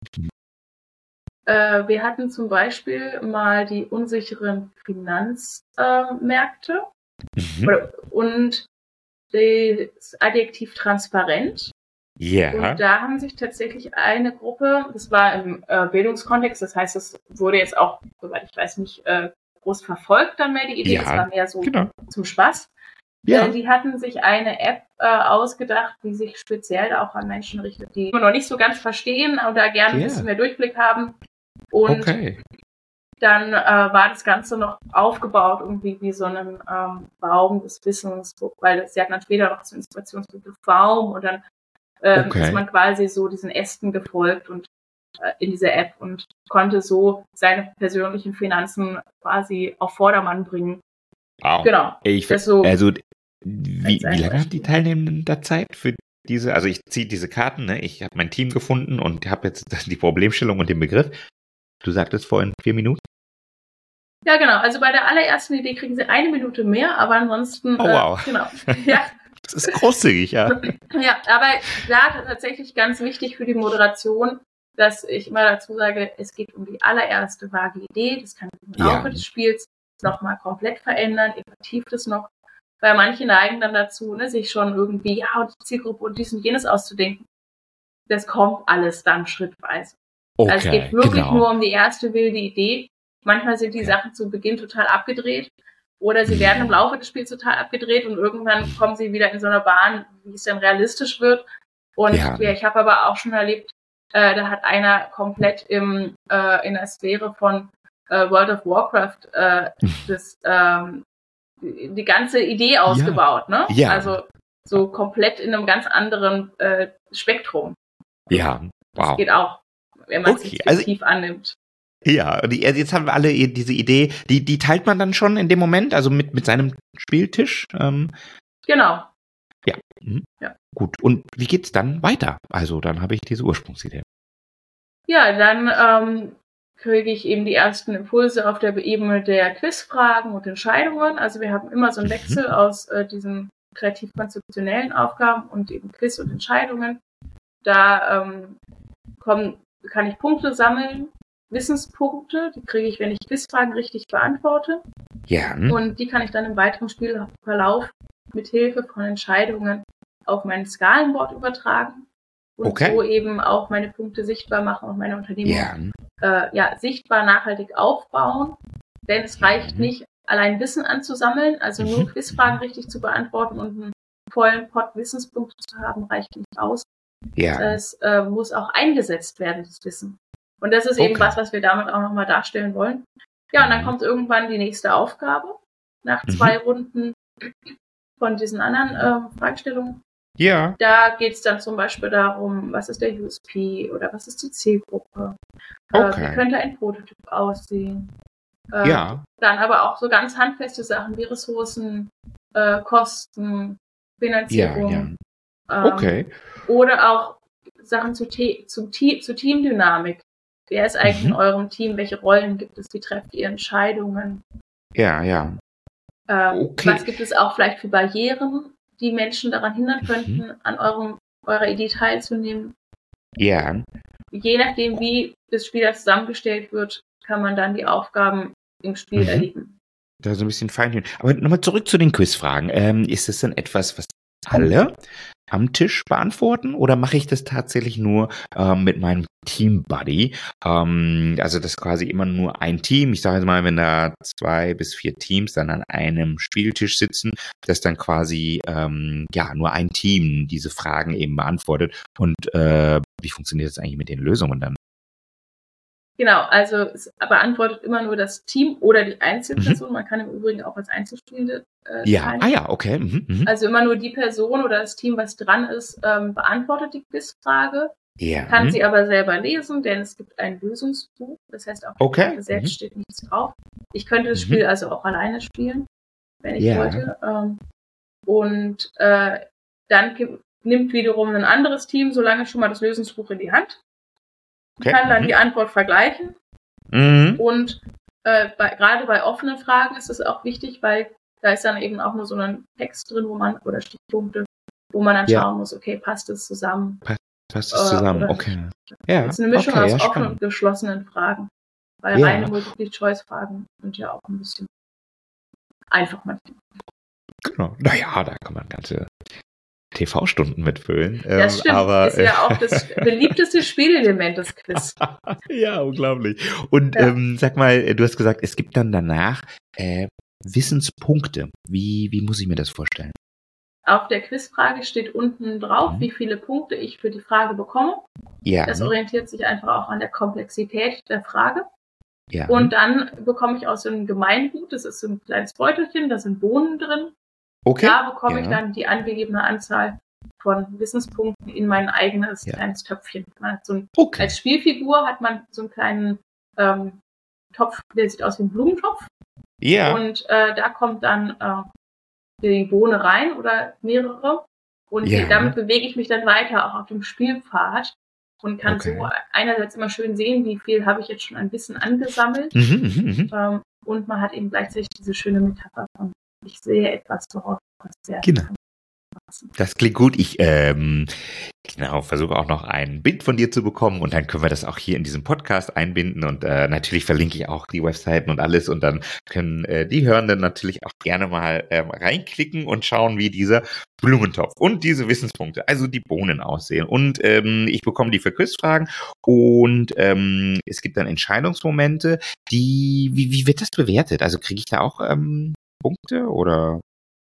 Äh, wir hatten zum Beispiel mal die unsicheren Finanzmärkte Mhm. oder- und das Adjektiv transparent. Ja, Und da haben sich tatsächlich eine Gruppe, das war im äh, Bildungskontext, das heißt, es wurde jetzt auch, soweit ich weiß, nicht äh, groß verfolgt dann mehr die Idee, Ja, das war mehr so genau. zum Spaß. Ja, Äh, die hatten sich eine App äh, ausgedacht, die sich speziell auch an Menschen richtet, die noch nicht so ganz verstehen oder gerne ein Ja. bisschen mehr Durchblick haben. Und okay. dann äh, war das Ganze noch aufgebaut irgendwie wie so ein ähm, Baum des Wissens, wo, weil sie hatten dann später noch so einen Inspirationsbegriff Baum und dann ähm, Okay. ist man quasi so diesen Ästen gefolgt und äh, in dieser App und konnte so seine persönlichen Finanzen quasi auf Vordermann bringen. Wow. Genau. Ich, Das so also, wie, als ein wie lange haben Beispiel. die Teilnehmenden da Zeit für diese, also ich ziehe diese Karten, ne? Ich habe mein Team gefunden und habe jetzt die Problemstellung und den Begriff. Du sagtest vorhin vier Minuten? Ja, genau. Also bei der allerersten Idee kriegen sie eine Minute mehr, aber ansonsten, Oh, äh, wow. genau. Ja. Das ist großzügig, ja. Ja, aber da tatsächlich ganz wichtig für die Moderation, dass ich immer dazu sage, es geht um die allererste vage Idee. Das kann im Laufe Ja. des Spiels nochmal komplett verändern, ihr vertieft es noch. Weil manche neigen dann dazu, ne, sich schon irgendwie, ja, und die Zielgruppe und dies und jenes auszudenken. Das kommt alles dann schrittweise. Okay, Also es geht wirklich genau. nur um die erste wilde Idee. Manchmal sind die Okay. Sachen zu Beginn total abgedreht oder sie Mhm. werden im Laufe des Spiels total abgedreht und irgendwann kommen sie wieder in so eine Bahn, wie es dann realistisch wird. Und Ja. ja, ich habe aber auch schon erlebt, äh, da hat einer komplett im äh, in der Sphäre von äh, World of Warcraft äh, das ähm, die, die ganze Idee ausgebaut, ne? Ja. Also so komplett in einem ganz anderen äh, Spektrum. Ja, Das wow. geht auch, wenn man es Okay, nicht also- fiktiv annimmt. Ja, und die, also jetzt haben wir alle i- diese Idee, die, die teilt man dann schon in dem Moment, also mit, mit seinem Spieltisch. Ähm, Genau. ja. Mhm. Ja. Gut. Und wie geht's dann weiter? Also dann habe ich diese Ursprungsidee. Ja, dann ähm, kriege ich eben die ersten Impulse auf der Ebene der Quizfragen und Entscheidungen. Also wir haben immer so einen Mhm. Wechsel aus äh, diesen kreativ-konzeptionellen Aufgaben und eben Quiz und Entscheidungen. Da ähm, kommen, kann ich Punkte sammeln, Wissenspunkte, die kriege ich, wenn ich Quizfragen richtig beantworte. Ja. hm? Und die kann ich dann im weiteren Spielverlauf mit Hilfe von Entscheidungen auf mein Skalenboard übertragen und Okay. so eben auch meine Punkte sichtbar machen und meine Unternehmung Ja. hm? äh, ja, sichtbar nachhaltig aufbauen. Denn es reicht Mhm. nicht, allein Wissen anzusammeln, also nur Mhm. Quizfragen richtig zu beantworten und einen vollen Pot Wissenspunkte zu haben, reicht nicht aus. Ja. Es äh, muss auch eingesetzt werden, das Wissen. Und das ist eben Okay. was, was wir damit auch nochmal darstellen wollen. Ja, und dann Mhm. kommt irgendwann die nächste Aufgabe nach Mhm. zwei Runden von diesen anderen äh, Fragestellungen. Ja. Da geht es dann zum Beispiel darum, was ist der U S P oder was ist die Zielgruppe? Äh, Okay. wie könnte ein Prototyp aussehen? Äh, Ja. Dann aber auch so ganz handfeste Sachen wie Ressourcen, äh, Kosten, Finanzierung. Ja, Ähm, Okay. Oder auch Sachen zu, Te zu, Te zu Teamdynamik. Wer ist eigentlich Mhm. in eurem Team? Welche Rollen gibt es? Wie trefft ihr Entscheidungen? Ja, ja. Ähm, Okay. Was gibt es auch vielleicht für Barrieren, die Menschen daran hindern Mhm. könnten, an eurem, eurer Idee teilzunehmen? Ja. Je nachdem, wie das Spiel da zusammengestellt wird, kann man dann die Aufgaben im Spiel Mhm. erleben. Da so ein bisschen feintunen. Aber nochmal zurück zu den Quizfragen. Ähm, ist das denn etwas, was alle am Tisch beantworten oder mache ich das tatsächlich nur ähm, mit meinem Team-Buddy? Ähm, also das ist quasi immer nur ein Team. Ich sage jetzt mal, wenn da zwei bis vier Teams dann an einem Spieltisch sitzen, dass dann quasi ähm, ja nur ein Team diese Fragen eben beantwortet. Und äh, wie funktioniert das eigentlich mit den Lösungen dann? Genau, also es beantwortet immer nur das Team oder die Einzelperson. Mhm. Man kann im Übrigen auch als Einzelspielende äh, ja, teilnehmen. ah ja, okay. Mhm, mhm. Also immer nur die Person oder das Team, was dran ist, ähm, beantwortet die Quizfrage. Ja. Kann sie aber selber lesen, denn es gibt ein Lösungsbuch. Das heißt, auf der Okay. Karte selbst Mhm. steht nichts drauf. Ich könnte das Mhm. Spiel also auch alleine spielen, wenn ich Ja. wollte. Ähm, und äh, dann gibt, nimmt wiederum ein anderes Team so lange schon mal das Lösungsbuch in die Hand. Okay. Kann dann Mhm. die Antwort vergleichen. Mhm. Und äh, bei, gerade bei offenen Fragen ist es auch wichtig, weil da ist dann eben auch nur so ein Text drin, wo man, oder Stichpunkte, wo man dann Ja. schauen muss, okay, passt es zusammen? Passt es zusammen, äh, okay. Ja. Es ist eine Mischung okay, aus ja, offenen spannend. und geschlossenen Fragen. Weil Ja. reine Multiple-Choice-Fragen sind ja auch ein bisschen einfach manchmal. Genau. Naja, da kann man ganze T V-Stunden mitfüllen. Das ähm, stimmt. Aber, ist ja auch das beliebteste Spielelement, das Quiz. ja, unglaublich. Und Ja. ähm, sag mal, du hast gesagt, es gibt dann danach äh, Wissenspunkte. Wie, wie muss ich mir das vorstellen? Auf der Quizfrage steht unten drauf, Mhm. wie viele Punkte ich für die Frage bekomme. Ja. Das orientiert sich einfach auch an der Komplexität der Frage. Ja. Und dann bekomme ich aus so einem Gemeingut, das ist so ein kleines Beutelchen, da sind Bohnen drin. Okay. Da bekomme ja. ich dann die angegebene Anzahl von Wissenspunkten in mein eigenes Ja. kleines Töpfchen. Man hat so ein, Okay. Als Spielfigur hat man so einen kleinen ähm, Topf, der sieht aus wie ein Blumentopf. Ja. Und äh, da kommt dann äh, die Bohne rein oder mehrere. Und Ja. damit bewege ich mich dann weiter auch auf dem Spielpfad und kann Okay. so einerseits immer schön sehen, wie viel habe ich jetzt schon ein Wissen angesammelt. Mhm, mhm, mhm. Ähm, und man hat eben gleichzeitig diese schöne Metapher von ich sehe etwas voraus, was sehr Genau. Das klingt gut. Ich ähm, genau versuche auch noch ein Bild von dir zu bekommen und dann können wir das auch hier in diesem Podcast einbinden und äh, natürlich verlinke ich auch die Webseiten und alles und dann können äh, die Hörenden natürlich auch gerne mal ähm, reinklicken und schauen, wie dieser Blumentopf und diese Wissenspunkte, also die Bohnen aussehen. Und ähm, ich bekomme die für Quizfragen und ähm, es gibt dann Entscheidungsmomente, die, wie, wie wird das bewertet? Also kriege ich da auch ähm, Punkte oder?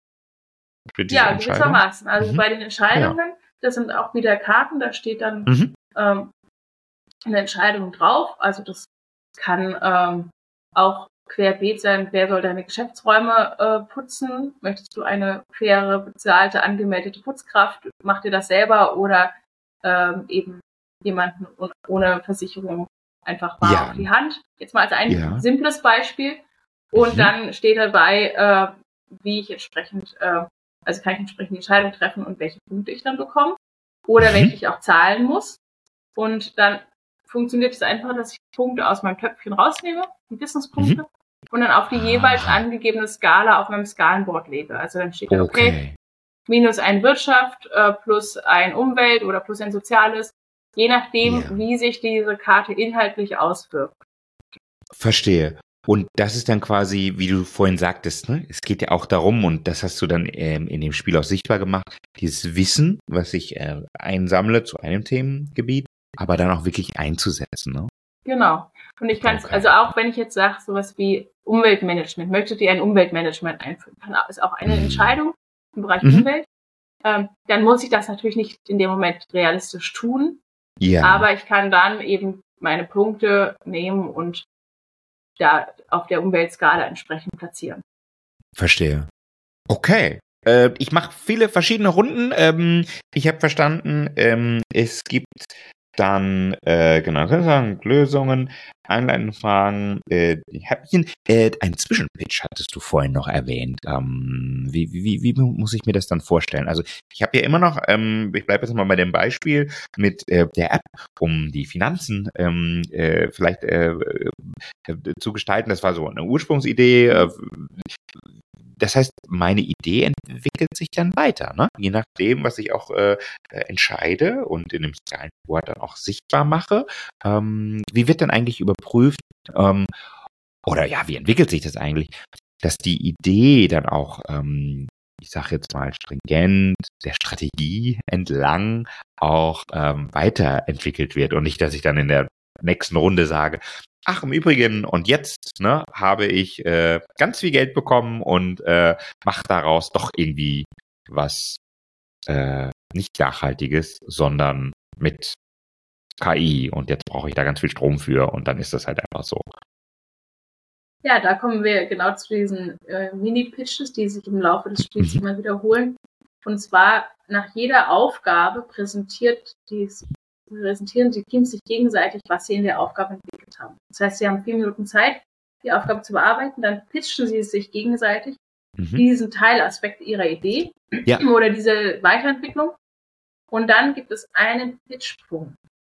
Ja, gewissermaßen. Also mhm. bei den Entscheidungen, ja. Das sind auch wieder Karten, da steht dann mhm. ähm, eine Entscheidung drauf. Also das kann ähm, auch querbeet sein, wer soll deine Geschäftsräume äh, putzen? Möchtest du eine faire, bezahlte, angemeldete Putzkraft? Mach dir das selber oder ähm, eben jemanden ohne Versicherung einfach mal ja. auf die Hand. Jetzt mal als ein ja. simples Beispiel. Und mhm. dann steht dabei, äh, wie ich entsprechend äh, Also kann ich entsprechend die Entscheidung treffen und welche Punkte ich dann bekomme. Oder mhm. welche ich auch zahlen muss. Und dann funktioniert es einfach, dass ich Punkte aus meinem Töpfchen rausnehme, die Wissenspunkte, mhm. und dann auf die ah. jeweils angegebene Skala auf meinem Skalenboard lege. Also dann steht da, okay, okay minus ein Wirtschaft, äh, plus ein Umwelt oder plus ein Soziales, je nachdem, ja. wie sich diese Karte inhaltlich auswirkt. Verstehe. Und das ist dann quasi, wie du vorhin sagtest, ne? Es geht ja auch darum, und das hast du dann ähm, in dem Spiel auch sichtbar gemacht, dieses Wissen, was ich äh, einsammle zu einem Themengebiet, aber dann auch wirklich einzusetzen. Ne? Genau. Und ich kann es, okay. also auch wenn ich jetzt sage, sowas wie Umweltmanagement, möchtet ihr ein Umweltmanagement einführen, kann, ist auch eine mhm. Entscheidung im Bereich mhm. Umwelt. Ähm, dann muss ich das natürlich nicht in dem Moment realistisch tun, ja. aber ich kann dann eben meine Punkte nehmen und da auf der Umweltskala entsprechend platzieren. Verstehe. Okay. Äh, ich mache viele verschiedene Runden. Ähm, ich habe verstanden, ähm, es gibt dann, äh, genau, sagen, Lösungen, Einleitungsfragen, äh, Häppchen. Äh, ein Zwischenpitch hattest du vorhin noch erwähnt. Ähm, wie, wie, wie muss ich mir das dann vorstellen? Also ich habe ja immer noch, ähm, ich bleibe jetzt mal bei dem Beispiel mit äh, der App, um die Finanzen ähm, äh, vielleicht äh, äh, zu gestalten. Das war so eine Ursprungsidee. Äh, Das heißt, meine Idee entwickelt sich dann weiter, ne? Je nachdem, was ich auch äh, entscheide und in dem Skalenboard dann auch sichtbar mache. Ähm, wie wird dann eigentlich überprüft, ähm, oder ja, wie entwickelt sich das eigentlich, dass die Idee dann auch, ähm, ich sage jetzt mal stringent, der Strategie entlang auch ähm, weiterentwickelt wird und nicht, dass ich dann in der nächsten Runde sage, ach, im Übrigen, und jetzt ne, habe ich äh, ganz viel Geld bekommen und äh, mache daraus doch irgendwie was äh, nicht Nachhaltiges, sondern mit K I und jetzt brauche ich da ganz viel Strom für und dann ist das halt einfach so. Ja, da kommen wir genau zu diesen äh, Mini-Pitches, die sich im Laufe des Spiels Mhm. immer wiederholen. Und zwar nach jeder Aufgabe präsentiert die, präsentieren die Teams sich gegenseitig, was sie in der Aufgabe entwickelt haben. Das heißt, sie haben vier Minuten Zeit, die Aufgabe zu bearbeiten, dann pitchen sie sich gegenseitig Mhm. diesen Teilaspekt ihrer Idee Ja. oder diese Weiterentwicklung. Und dann gibt es einen Pitchpunkt.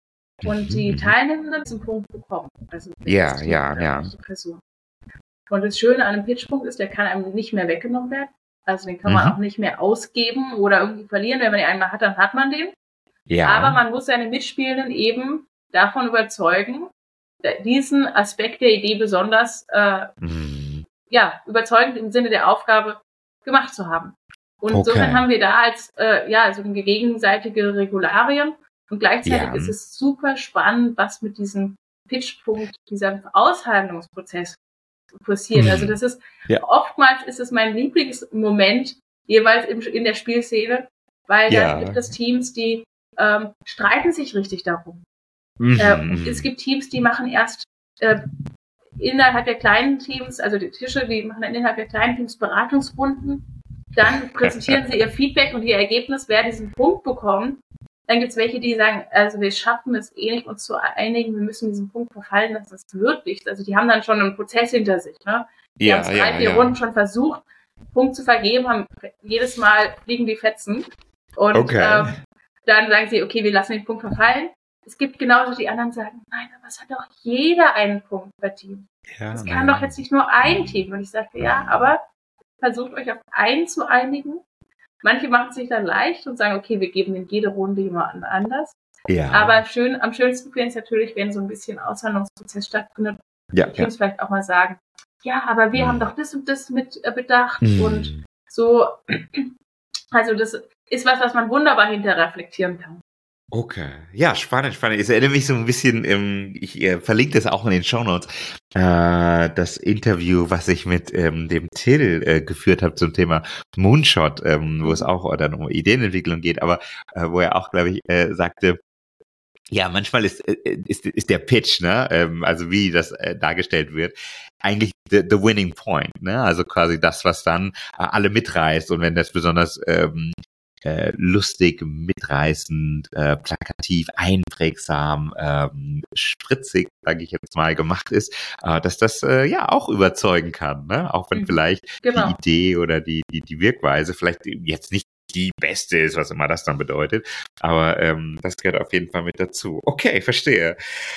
Und die Mhm. Teilnehmenden diesen Punkt bekommen. Also Ja, das Team ja, oder ja. die Person. Und das Schöne an einem Pitchpunkt ist, der kann einem nicht mehr weggenommen werden. Also den kann man Mhm. auch nicht mehr ausgeben oder irgendwie verlieren. Wenn man den einmal hat, dann hat man den. Ja. Aber man muss seine Mitspielenden eben davon überzeugen, diesen Aspekt der Idee besonders äh, Mhm. ja, überzeugend im Sinne der Aufgabe gemacht zu haben. Und Okay. insofern haben wir da als äh, ja so gegenseitige Regularien und gleichzeitig Ja. ist es super spannend, was mit diesem Pitchpunkt, dieser Aushandlungsprozess passiert. Mhm. Also das ist Ja. oftmals ist es mein Lieblingsmoment jeweils im, in der Spielszene, weil Ja. da gibt es Teams, die ähm, streiten sich richtig darum. Mhm. Äh, und es gibt Teams, die machen erst äh, innerhalb der kleinen Teams, also die Tische, die machen dann innerhalb der kleinen Teams Beratungsrunden. Dann präsentieren sie ihr Feedback und ihr Ergebnis, wer diesen Punkt bekommt. Dann gibt es welche, die sagen, also wir schaffen es eh nicht, uns zu einigen, wir müssen diesen Punkt verfallen, dass das wird nichts. Also die haben dann schon einen Prozess hinter sich. Ne? Die Ja, haben es drei, ja, vier ja. Runden schon versucht, Punkt zu vergeben, haben jedes Mal fliegen die Fetzen. Und Okay. ähm, dann sagen sie, okay, wir lassen den Punkt verfallen. Es gibt genauso die anderen, sagen, nein, aber es hat doch jeder einen Punkt verdient. Ja, Es kann nein. doch jetzt nicht nur ein Team. Und ich sagte, ja, aber versucht euch auf einen zu einigen. Manche machen es sich dann leicht und sagen, okay, wir geben in jede Runde jemanden anders. Ja. Aber schön, am schönsten finde ich es natürlich, wenn so ein bisschen Aushandlungsprozess stattfindet. ja, Die ja. Teams vielleicht auch mal sagen, ja, aber wir Mhm. haben doch das und das mit äh, bedacht. Mhm. Und so, also das ist was, was man wunderbar hinterher reflektieren kann. Okay. Ja, spannend, spannend. Es erinnert mich so ein bisschen, ähm, ich äh, verlinke das auch in den Shownotes, äh, das Interview, was ich mit ähm, dem Till äh, geführt habe zum Thema Moonshot, ähm, wo es auch dann um Ideenentwicklung geht, aber äh, wo er auch, glaube ich, äh, sagte, ja, manchmal ist, äh, ist, ist der Pitch, ne, ähm, also wie das äh, dargestellt wird, eigentlich the, the winning point, ne, also quasi das, was dann äh, alle mitreißt und wenn das besonders ähm, äh, lustig, mitreißend, äh, plakativ, einprägsam, ähm, spritzig, sage ich jetzt mal, gemacht ist, äh, dass das äh, ja auch überzeugen kann, ne, auch wenn Mhm. vielleicht Genau. die Idee oder die, die, die Wirkweise vielleicht jetzt nicht die beste ist, was immer das dann bedeutet. Aber ähm, das gehört auf jeden Fall mit dazu. Okay, verstehe.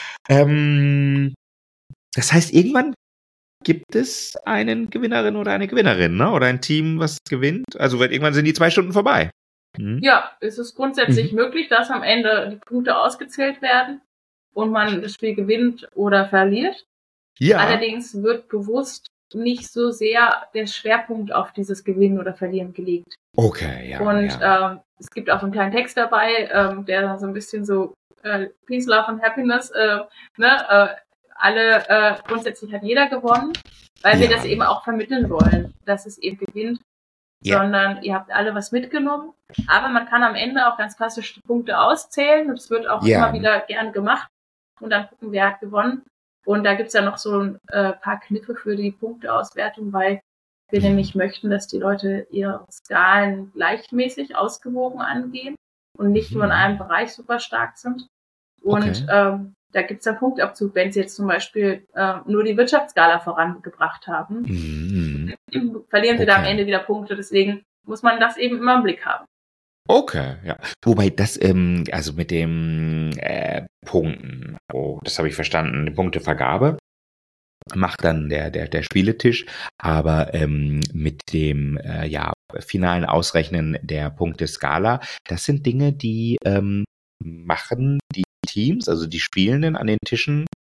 Ähm, das heißt, irgendwann gibt es einen Gewinnerin oder eine Gewinnerin, ne? Oder ein Team, was gewinnt. Also weil irgendwann sind die zwei Stunden vorbei. Hm? Ja, es ist grundsätzlich Mhm. möglich, dass am Ende die Punkte ausgezählt werden und man das Spiel gewinnt oder verliert. Ja. Allerdings wird bewusst nicht so sehr der Schwerpunkt auf dieses Gewinnen oder Verlieren gelegt. Okay, ja. und ja. ähm, es gibt auch einen kleinen Text dabei, ähm, der so ein bisschen so äh, Peace, Love and Happiness, äh, ne, äh, alle, äh, grundsätzlich hat jeder gewonnen, weil wir Ja. das eben auch vermitteln wollen, dass es eben gewinnt, Ja. sondern ihr habt alle was mitgenommen. Aber man kann am Ende auch ganz klassisch die Punkte auszählen und es wird auch Ja. immer wieder gern gemacht und dann gucken, wer hat gewonnen. Und da gibt's ja noch so ein äh, paar Kniffe für die Punkteauswertung, weil wir Mhm. nämlich möchten, dass die Leute ihre Skalen gleichmäßig ausgewogen angehen und nicht Mhm. nur in einem Bereich super stark sind. Und Okay. ähm, da gibt's einen Punktabzug, wenn sie jetzt zum Beispiel äh, nur die Wirtschaftsskala vorangebracht haben, Mhm. verlieren sie da am Okay. Ende wieder Punkte. Deswegen muss man das eben immer im Blick haben. Okay, ja. Wobei das, ähm, also mit dem äh, Punkten, oh, das habe ich verstanden, die Punktevergabe macht dann der der der Spieletisch, aber ähm, mit dem äh, ja finalen Ausrechnen der Punkteskala, das sind Dinge, die ähm, machen die Teams, also die Spielenden an den Tischen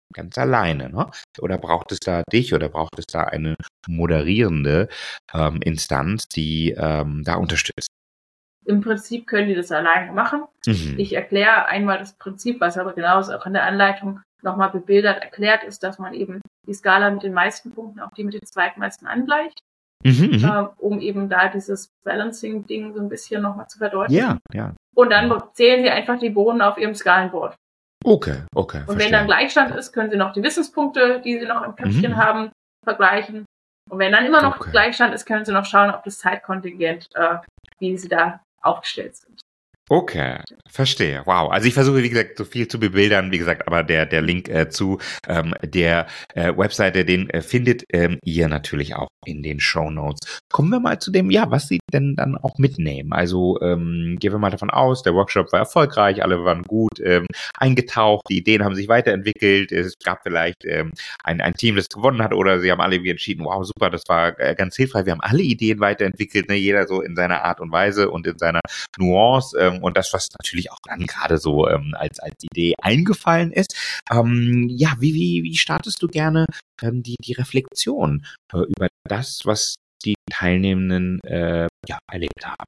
ganz alleine, ne? Oder braucht es da dich oder braucht es da eine moderierende ähm, Instanz, die ähm, da unterstützt? Im Prinzip können die das alleine machen. Mhm. Ich erkläre einmal das Prinzip, was aber genauso auch in der Anleitung nochmal bebildert erklärt ist, dass man eben die Skala mit den meisten Punkten auf die mit den zweitmeisten angleicht, Mhm, mhm. äh, um eben da dieses Balancing-Ding so ein bisschen nochmal zu verdeutlichen. Ja, ja. Und dann zählen sie einfach die Bohnen auf ihrem Skalenboard. Okay, okay. Und verstehe. wenn dann Gleichstand ist, können sie noch die Wissenspunkte, die sie noch im Köpfchen Mhm. haben, vergleichen. Und wenn dann immer noch Okay. Gleichstand ist, können sie noch schauen, ob das Zeitkontingent, äh, wie sie da aufgestellt sind. Okay, verstehe. Wow. Also ich versuche, wie gesagt, so viel zu bebildern, wie gesagt, aber der, der Link äh, zu ähm, der äh, Webseite, den äh, findet ähm, ihr natürlich auch in den Shownotes. Kommen wir mal zu dem, ja, was Sie denn dann auch mitnehmen. Also ähm, gehen wir mal davon aus, der Workshop war erfolgreich, alle waren gut ähm, eingetaucht, die Ideen haben sich weiterentwickelt, es gab vielleicht ähm, ein, ein Team, das gewonnen hat, oder Sie haben alle irgendwie entschieden, wow, super, das war äh, ganz hilfreich, wir haben alle Ideen weiterentwickelt, ne? Jeder so in seiner Art und Weise und in seiner Nuance, ähm, und das, was natürlich auch dann gerade so ähm, als, als Idee eingefallen ist. Ähm, ja, wie, wie, wie startest du gerne ähm, die, die Reflexion äh, über das, was die Teilnehmenden äh, ja, erlebt haben?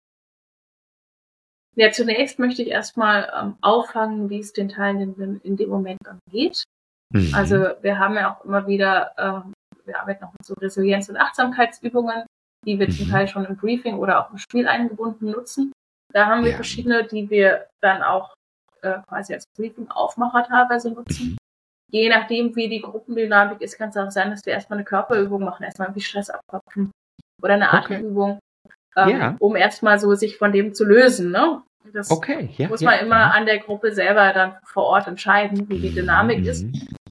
Ja, zunächst möchte ich erstmal ähm, auffangen, wie es den Teilnehmenden in dem Moment dann geht. Mhm. Also wir haben ja auch immer wieder, ähm, wir arbeiten auch mit so Resilienz- und Achtsamkeitsübungen, die wir Mhm. zum Teil schon im Briefing oder auch im Spiel eingebunden nutzen. Da haben wir Ja. verschiedene, die wir dann auch äh, quasi als Briefing-Aufmacher teilweise nutzen. Mhm. Je nachdem, wie die Gruppendynamik ist, kann es auch sein, dass wir erstmal eine Körperübung machen, erstmal irgendwie Stress abklopfen oder eine Okay. Atemübung, ähm, Ja. um erstmal so sich von dem zu lösen. Ne? Das Okay, ja. muss ja. man immer an der Gruppe selber dann vor Ort entscheiden, wie die Dynamik Mhm. ist.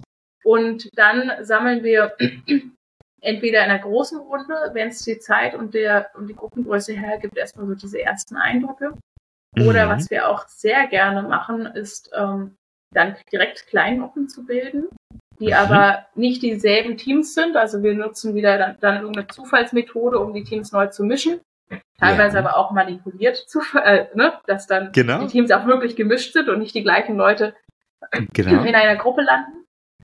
Und dann sammeln wir entweder in einer großen Runde, wenn es die Zeit und, der, und die Gruppengröße hergibt, erstmal so diese ersten Eindrücke. Oder Mhm. was wir auch sehr gerne machen, ist ähm, dann direkt Kleingruppen zu bilden, die Mhm. aber nicht dieselben Teams sind. Also wir nutzen wieder dann, dann irgendeine Zufallsmethode, um die Teams neu zu mischen. Teilweise Ja. aber auch manipuliert, Zufall, äh, ne? Dass dann Genau. die Teams auch wirklich gemischt sind und nicht die gleichen Leute Genau. in einer Gruppe landen.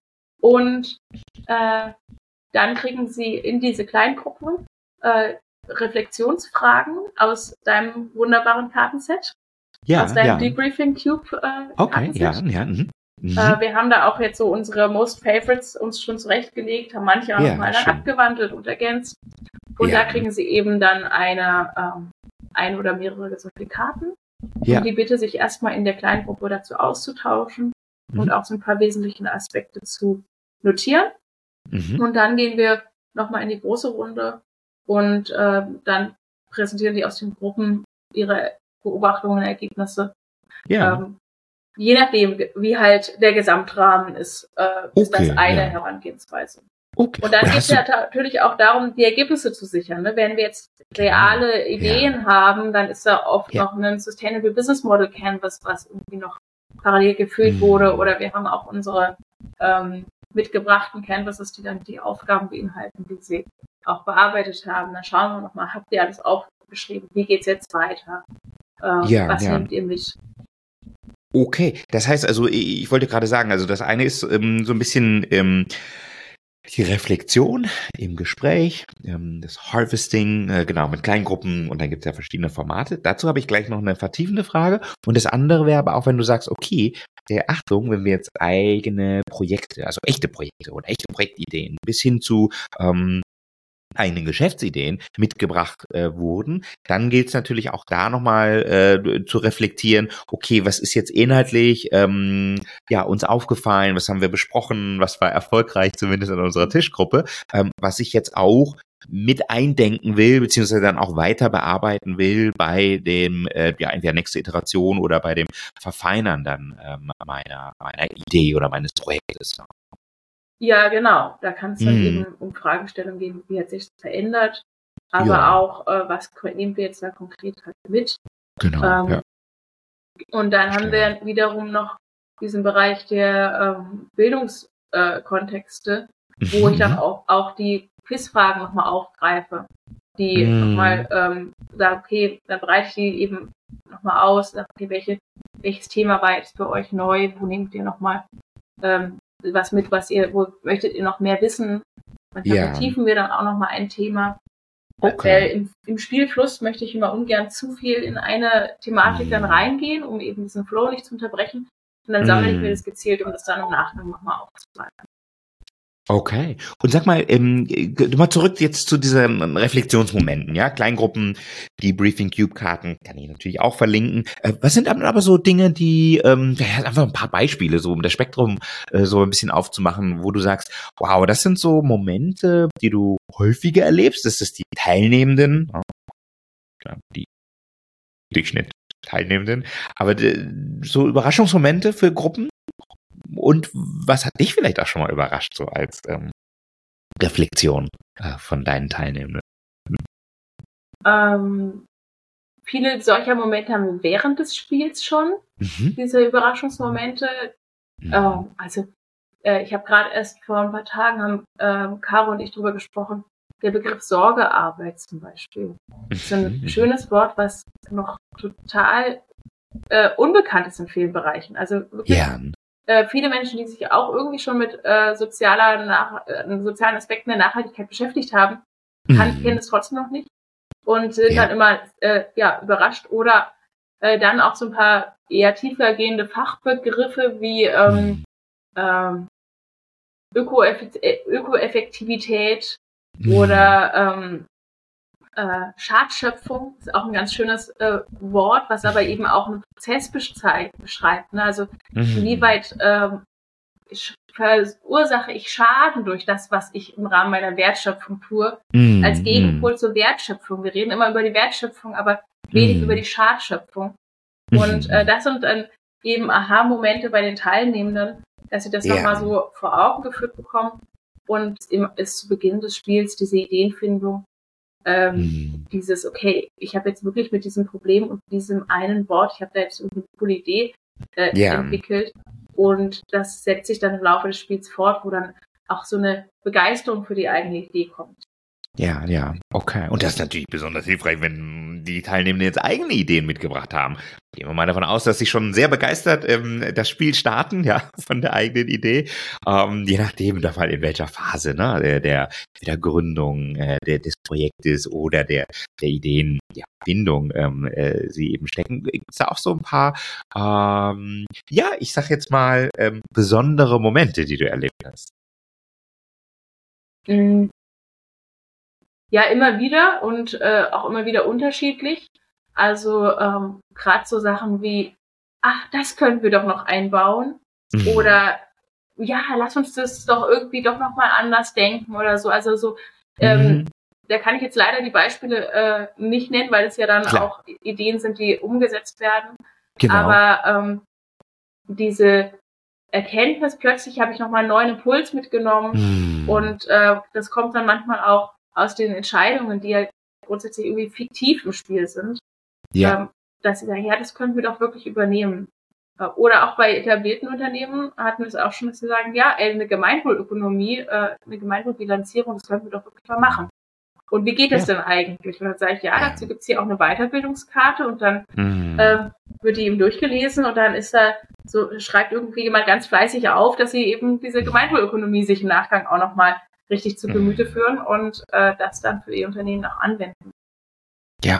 Und äh, dann kriegen sie in diese Kleingruppen äh, Reflexionsfragen aus deinem wunderbaren Kartenset, Ja, aus deinem ja. Debriefing Cube äh, Okay, ja, Kartenset. ja. Mhm. Mhm. Äh, wir haben da auch jetzt so unsere Most Favorites uns schon zurechtgelegt, haben manche auch Ja, nochmal dann schön. abgewandelt und ergänzt. Und Ja. da kriegen sie eben dann eine, ähm, ein oder mehrere solche Karten. Ja. Und die bitte sich erstmal in der Kleingruppe dazu auszutauschen Mhm. und auch so ein paar wesentliche Aspekte zu notieren. Mhm. Und dann gehen wir nochmal in die große Runde und äh, dann präsentieren die aus den Gruppen ihre Beobachtungen, Ergebnisse. Ja. Ähm, je nachdem, wie halt der Gesamtrahmen ist, äh, ist Okay, das eine ja. Herangehensweise. Okay. Und dann Und geht hast es du- ja natürlich auch darum, die Ergebnisse zu sichern. Ne? Wenn wir jetzt reale Ja. Ideen haben, dann ist da oft Ja. noch ein Sustainable Business Model Canvas, was irgendwie noch parallel gefüllt Mhm. wurde. Oder wir haben auch unsere ähm, mitgebrachten Canvases, die dann die Aufgaben beinhalten, die sie auch bearbeitet haben. Dann schauen wir nochmal, habt ihr alles aufgeschrieben? Wie geht's jetzt weiter? Ähm, Ja, was ja. nehmt ihr mit? Okay, das heißt also, ich ich wollte gerade sagen, also das eine ist ähm, so ein bisschen ähm, die Reflexion im Gespräch, ähm, das Harvesting, äh, genau, mit Kleingruppen, und dann gibt es ja verschiedene Formate. Dazu habe ich gleich noch eine vertiefende Frage. Und das andere wäre aber auch, wenn du sagst, okay, der Achtung, wenn wir jetzt eigene Projekte, also echte Projekte oder echte Projektideen bis hin zu ähm, eigenen Geschäftsideen mitgebracht äh, wurden, dann gilt es natürlich auch da nochmal äh, zu reflektieren, okay, was ist jetzt inhaltlich ähm, ja uns aufgefallen, was haben wir besprochen, was war erfolgreich, zumindest in unserer Tischgruppe, ähm, was ich jetzt auch mit eindenken will, beziehungsweise dann auch weiter bearbeiten will bei dem, äh, ja, entweder nächste Iteration oder bei dem Verfeinern dann ähm, meiner, meiner Idee oder meines Projektes. Ja, genau. Da kann es dann Hm. eben um Fragestellungen gehen, wie hat sich das verändert, aber Ja. auch, äh, was nehmen wir jetzt da konkret halt mit. Genau, Ähm, ja. Und dann haben Verstehe. wir wiederum noch diesen Bereich der ähm, Bildungskontexte, wo ich dann auch, auch die Quizfragen nochmal aufgreife, die Mm. nochmal ähm, sagen, okay, dann breite ich die eben nochmal aus, sag, okay, welche, welches Thema war jetzt für euch neu, wo nehmt ihr nochmal ähm, was mit, was ihr, wo möchtet ihr noch mehr wissen? Manchmal Ja. vertiefen wir dann auch nochmal ein Thema. Okay. Weil im, im Spielfluss möchte ich immer ungern zu viel in eine Thematik dann reingehen, um eben diesen Flow nicht zu unterbrechen. Und dann sammle ich mir das gezielt, um das dann im Nachgang nochmal aufzuarbeiten. Okay. Und sag mal, ähm, mal zurück jetzt zu diesen Reflexionsmomenten, ja, Kleingruppen, die Briefing Cube Karten, kann ich natürlich auch verlinken. Äh, was sind aber so Dinge, die, ähm, ja, einfach ein paar Beispiele, so um das Spektrum äh, so ein bisschen aufzumachen, wo du sagst, wow, das sind so Momente, die du häufiger erlebst, das ist die Teilnehmenden, ja, die Durchschnitt Teilnehmenden, aber äh, so Überraschungsmomente für Gruppen. Und was hat dich vielleicht auch schon mal überrascht, so als ähm, Reflexion äh, von deinen Teilnehmenden? Ähm, viele solcher Momente haben wir während des Spiels schon, Mhm. diese Überraschungsmomente. Mhm. Ähm, also äh, ich habe gerade erst vor ein paar Tagen, haben ähm, Caro und ich drüber gesprochen, der Begriff Sorgearbeit zum Beispiel. Das ist ein Mhm. schönes Wort, was noch total äh, unbekannt ist in vielen Bereichen. Also wirklich Ja. äh, viele Menschen, die sich auch irgendwie schon mit äh, sozialer Nach äh, sozialen Aspekten der Nachhaltigkeit beschäftigt haben, kann, Mhm. kennen es trotzdem noch nicht und sind Ja. dann immer äh, ja überrascht oder äh, dann auch so ein paar eher tiefergehende Fachbegriffe wie ähm, ähm, Ökoeffi- äh, Ökoeffektivität Mhm. oder ähm, äh, Schadschöpfung ist auch ein ganz schönes äh, Wort, was aber eben auch einen Prozess beschreibt. beschreibt ne? Also Mhm. inwieweit ähm, ich, verursache ich Schaden durch das, was ich im Rahmen meiner Wertschöpfung tue, Mhm. als Gegenpol zur Wertschöpfung. Wir reden immer über die Wertschöpfung, aber wenig Mhm. über die Schadschöpfung. Mhm. Und äh, das sind dann eben Aha-Momente bei den Teilnehmenden, dass sie das Ja. nochmal so vor Augen geführt bekommen und ist zu Beginn des Spiels diese Ideenfindung, ähm, Mhm. dieses, okay, ich habe jetzt wirklich mit diesem Problem und diesem einen Wort, ich habe da jetzt eine coole Idee äh, Ja. entwickelt und das setzt sich dann im Laufe des Spiels fort, wo dann auch so eine Begeisterung für die eigene Idee kommt. Ja, ja, okay. Und das ist natürlich besonders hilfreich, wenn die Teilnehmenden jetzt eigene Ideen mitgebracht haben. Gehen wir mal davon aus, dass sie schon sehr begeistert ähm, das Spiel starten, ja, von der eigenen Idee. Ähm, je nachdem, in welcher Phase, ne, der, der, der Gründung äh, der, des Projektes oder der, der Ideen, ja, Bindung ähm, äh, sie eben stecken. Gibt es da auch so ein paar, ähm, ja, ich sag jetzt mal, ähm, besondere Momente, die du erlebt hast? Mhm. Ja, immer wieder und äh, auch immer wieder unterschiedlich. Also ähm, gerade so Sachen wie, ach, das können wir doch noch einbauen. Mhm. Oder ja, lass uns das doch irgendwie doch nochmal anders denken oder so. Also so, ähm, Mhm. da kann ich jetzt leider die Beispiele äh, nicht nennen, weil es ja dann Klar. auch Ideen sind, die umgesetzt werden. Genau. Aber ähm, diese Erkenntnis, plötzlich habe ich nochmal einen neuen Impuls mitgenommen Mhm. und äh, das kommt dann manchmal auch aus den Entscheidungen, die ja grundsätzlich irgendwie fiktiv im Spiel sind, Ja. ähm, dass sie sagen, ja, das können wir doch wirklich übernehmen. Äh, oder auch bei etablierten Unternehmen hatten wir es auch schon, dass sie sagen, ja, ey, eine Gemeinwohlökonomie, äh, eine Gemeinwohlbilanzierung, das können wir doch wirklich mal machen. Und wie geht das Ja. denn eigentlich? Und dann sage ich, ja, Ja. dazu gibt's hier auch eine Weiterbildungskarte und dann Mhm. äh, wird die eben durchgelesen und dann ist da so, schreibt irgendwie jemand ganz fleißig auf, dass sie eben diese Gemeinwohlökonomie sich im Nachgang auch nochmal richtig zu Gemüte führen und äh, das dann für ihr Unternehmen auch anwenden. Ja.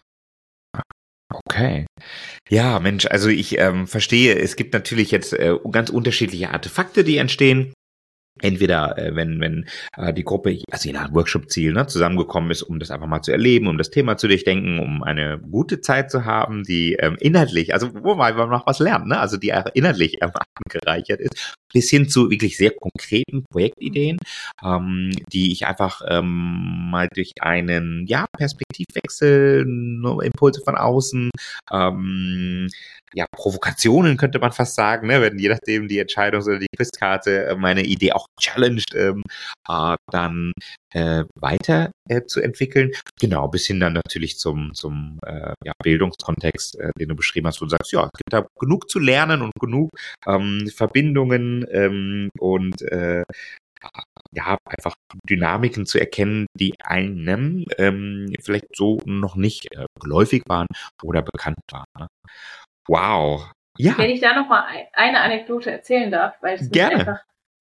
Okay. Ja, Mensch, also ich ähm, verstehe, es gibt natürlich jetzt äh, ganz unterschiedliche Artefakte, die entstehen. Entweder, äh, wenn wenn äh, die Gruppe, also je nach Workshop-Ziel, ne, zusammengekommen ist, um das einfach mal zu erleben, um das Thema zu durchdenken, um eine gute Zeit zu haben, die ähm, inhaltlich, also wo man noch was lernt, ne, also die auch inhaltlich ähm, angereichert ist, bis hin zu wirklich sehr konkreten Projektideen, ähm, die ich einfach ähm, mal durch einen, ja, Perspektivwechsel, nur Impulse von außen, ähm, ja, Provokationen könnte man fast sagen, ne, wenn je nachdem die Entscheidungs- oder die Quizkarte äh, meine Idee auch challenged, ähm, äh, dann äh, weiter äh, zu entwickeln. Genau, bis hin dann natürlich zum zum äh, ja, Bildungskontext, äh, den du beschrieben hast, wo du sagst, ja, es gibt da genug zu lernen und genug ähm, Verbindungen ähm, und äh, ja, einfach Dynamiken zu erkennen, die einem ähm, vielleicht so noch nicht äh, geläufig waren oder bekannt waren. Ne? Wow. Ja. Wenn ich da noch mal eine Anekdote erzählen darf, weil es mich Gerne. einfach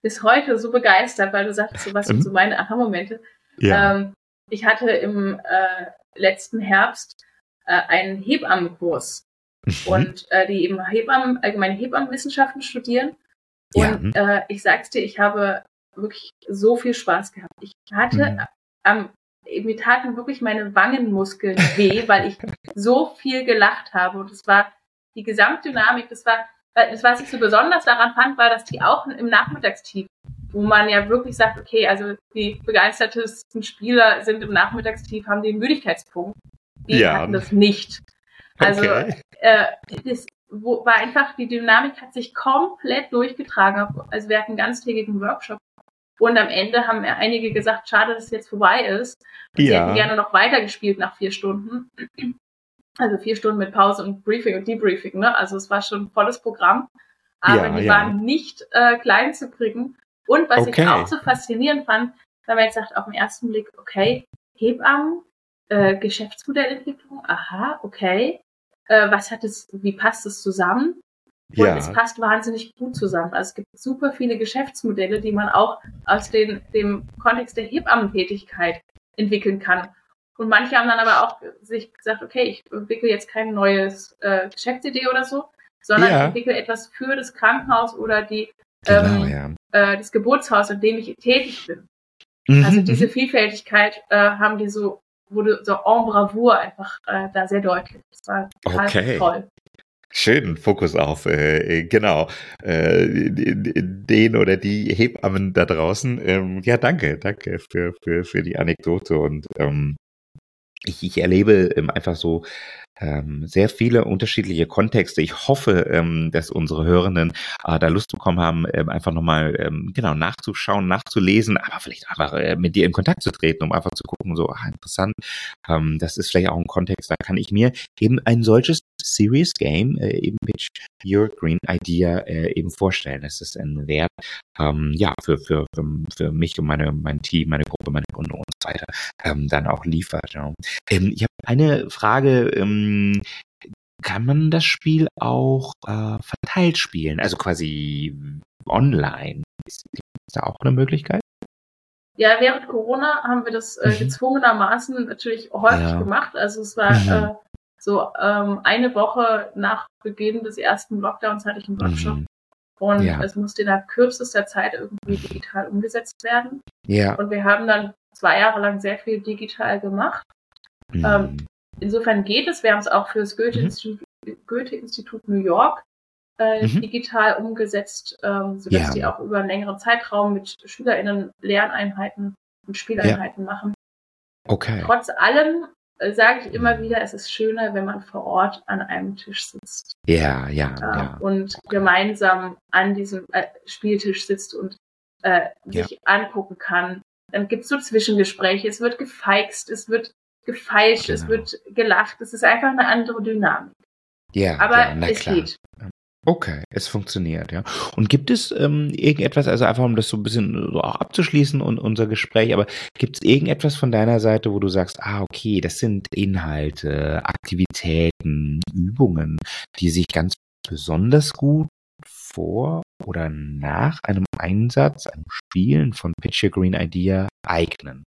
bis heute so begeistert, weil du sagst, so was sind so meine Aha-Momente. Ja. Ähm, ich hatte im äh, letzten Herbst äh, einen Hebammenkurs Mhm. und äh, die eben Hebammen, allgemeine Hebammenwissenschaften studieren. Und Ja. äh, ich sag's dir, ich habe wirklich so viel Spaß gehabt. Ich hatte Mhm. am mir taten wirklich meine Wangenmuskeln weh, weil ich so viel gelacht habe. Und es war die Gesamtdynamik, das war, das, was ich so besonders daran fand, war, dass die auch im Nachmittagstief, wo man ja wirklich sagt, okay, also die begeistertesten Spieler sind im Nachmittagstief, haben den Müdigkeitspunkt. Die Ja. hatten das nicht. Also Okay. äh, das wo, war einfach, die Dynamik hat sich komplett durchgetragen. Also wir hatten einen ganztägigen Workshop. Und am Ende haben einige gesagt, schade, dass es jetzt vorbei ist. Und sie Ja. hätten gerne noch weitergespielt nach vier Stunden. Also vier Stunden mit Pause und Briefing und Debriefing. Ne? Also es war schon ein volles Programm. Aber Ja, die ja. waren nicht äh, klein zu kriegen. Und was Okay. ich auch so faszinierend fand, weil man jetzt sagt auf den ersten Blick, okay, Hebammen, äh, Geschäftsmodellentwicklung, aha, okay. Äh, was hat es, wie passt es zusammen? Und Ja. es passt wahnsinnig gut zusammen. Also es gibt super viele Geschäftsmodelle, die man auch aus den, dem Kontext der Hebammentätigkeit entwickeln kann. Und manche haben dann aber auch sich gesagt, okay, ich entwickle jetzt kein neues äh, Geschäftsidee oder so, sondern Ja. ich entwickle etwas für das Krankenhaus oder die, Genau, ähm, ja. äh, das Geburtshaus, in dem ich tätig bin. Mhm, Also diese mhm. Vielfältigkeit äh, haben die so, wurde so en bravur einfach äh, da sehr deutlich. Das war total Okay. toll. Schön, Fokus auf, äh, genau, äh, den oder die Hebammen da draußen. Ähm, ja, danke, danke für, für, für die Anekdote. Und ähm, ich, ich erlebe ähm, einfach so ähm, sehr viele unterschiedliche Kontexte. Ich hoffe, ähm, dass unsere Hörenden äh, da Lust bekommen haben, ähm, einfach nochmal ähm, genau nachzuschauen, nachzulesen, aber vielleicht einfach äh, mit dir in Kontakt zu treten, um einfach zu gucken, so ah, interessant. Ähm, das ist vielleicht auch ein Kontext, da kann ich mir eben ein solches Serious Game, äh, eben Pitch Your Green Idea, äh, eben vorstellen. Das ist ein Wert, ähm, ja, für, für, für, für mich und meine, mein Team, meine Gruppe, meine Kunden und so weiter, ähm, dann auch liefert. Ja. Ähm, ich habe eine Frage, ähm, kann man das Spiel auch äh, verteilt spielen, also quasi online? Ist, ist da auch eine Möglichkeit? Ja, während Corona haben wir das äh, Mhm. gezwungenermaßen natürlich häufig Ja. gemacht. Also es war Mhm. äh, so ähm, eine Woche nach Beginn des ersten Lockdowns hatte ich einen Workshop Mhm. und Ja. es musste innerhalb kürzester Zeit irgendwie digital umgesetzt werden. Ja. Und wir haben dann zwei Jahre lang sehr viel digital gemacht. Mhm. Ähm, insofern geht es. Wir haben es auch für das Goethe-Institut Goethe-Institut New York äh, Mhm. digital umgesetzt, ähm, sodass Ja. die auch über einen längeren Zeitraum mit SchülerInnen Lerneinheiten und Spieleinheiten machen. Okay. Trotz allem äh, sage ich immer wieder, es ist schöner, wenn man vor Ort an einem Tisch sitzt. Ja, ja, Äh, ja. und Okay. gemeinsam an diesem äh, Spieltisch sitzt und äh, Ja. sich angucken kann. Dann gibt's so Zwischengespräche, es wird gefeixt, es wird gefeilscht, es Genau. wird gelacht. Es ist einfach eine andere Dynamik. Ja, Aber ja, na es klar. geht. Okay, es funktioniert, ja. Und gibt es ähm, irgendetwas, also einfach um das so ein bisschen so auch abzuschließen und unser Gespräch, aber gibt es irgendetwas von deiner Seite, wo du sagst, ah, okay, das sind Inhalte, Aktivitäten, Übungen, die sich ganz besonders gut vor oder nach einem Einsatz, einem Spielen von Pitch Your Green Idea eignen?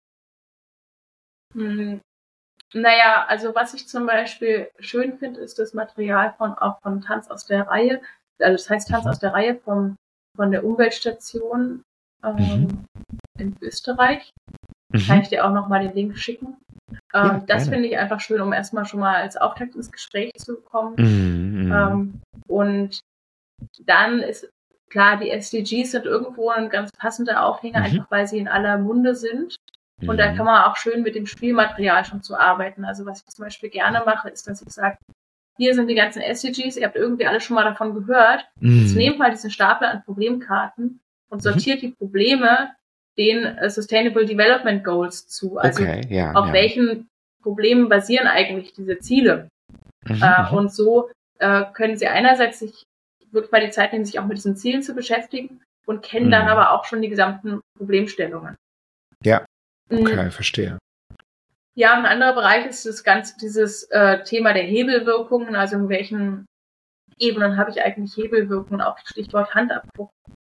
Hm, naja, also was ich zum Beispiel schön finde, ist das Material von auch von Tanz aus der Reihe. Also das heißt Tanz Mhm. aus der Reihe vom, von der Umweltstation ähm, Mhm. in Österreich. Kann ich Mhm. dir auch nochmal den Link schicken. Ja, Ähm, das gerne. finde ich einfach schön, um erstmal schon mal als Auftakt ins Gespräch zu kommen. Mhm. Mhm. Ähm, und dann ist klar, die S D Gs sind irgendwo ein ganz passender Aufhänger, Mhm. einfach weil sie in aller Munde sind. Und da kann Mhm. man auch schön mit dem Spielmaterial schon zu arbeiten. Also was ich zum Beispiel gerne mache, ist, dass ich sage, hier sind die ganzen S D Gs, ihr habt irgendwie alle schon mal davon gehört. Jetzt Mhm. nehmt mal diesen Stapel an Problemkarten und Mhm. sortiert die Probleme den äh, Sustainable Development Goals zu. Also Okay, ja, auf ja. welchen Problemen basieren eigentlich diese Ziele? Mhm. Äh, Mhm. und so äh, können sie einerseits sich wirklich mal die Zeit nehmen, sich auch mit diesen Zielen zu beschäftigen und kennen dann Mhm. aber auch schon die gesamten Problemstellungen. Ja, Mhm. okay, verstehe. Ja, ein anderer Bereich ist das ganze, dieses äh, Thema der Hebelwirkungen, also in welchen Ebenen habe ich eigentlich Hebelwirkungen, auch Stichwort Handabdruck.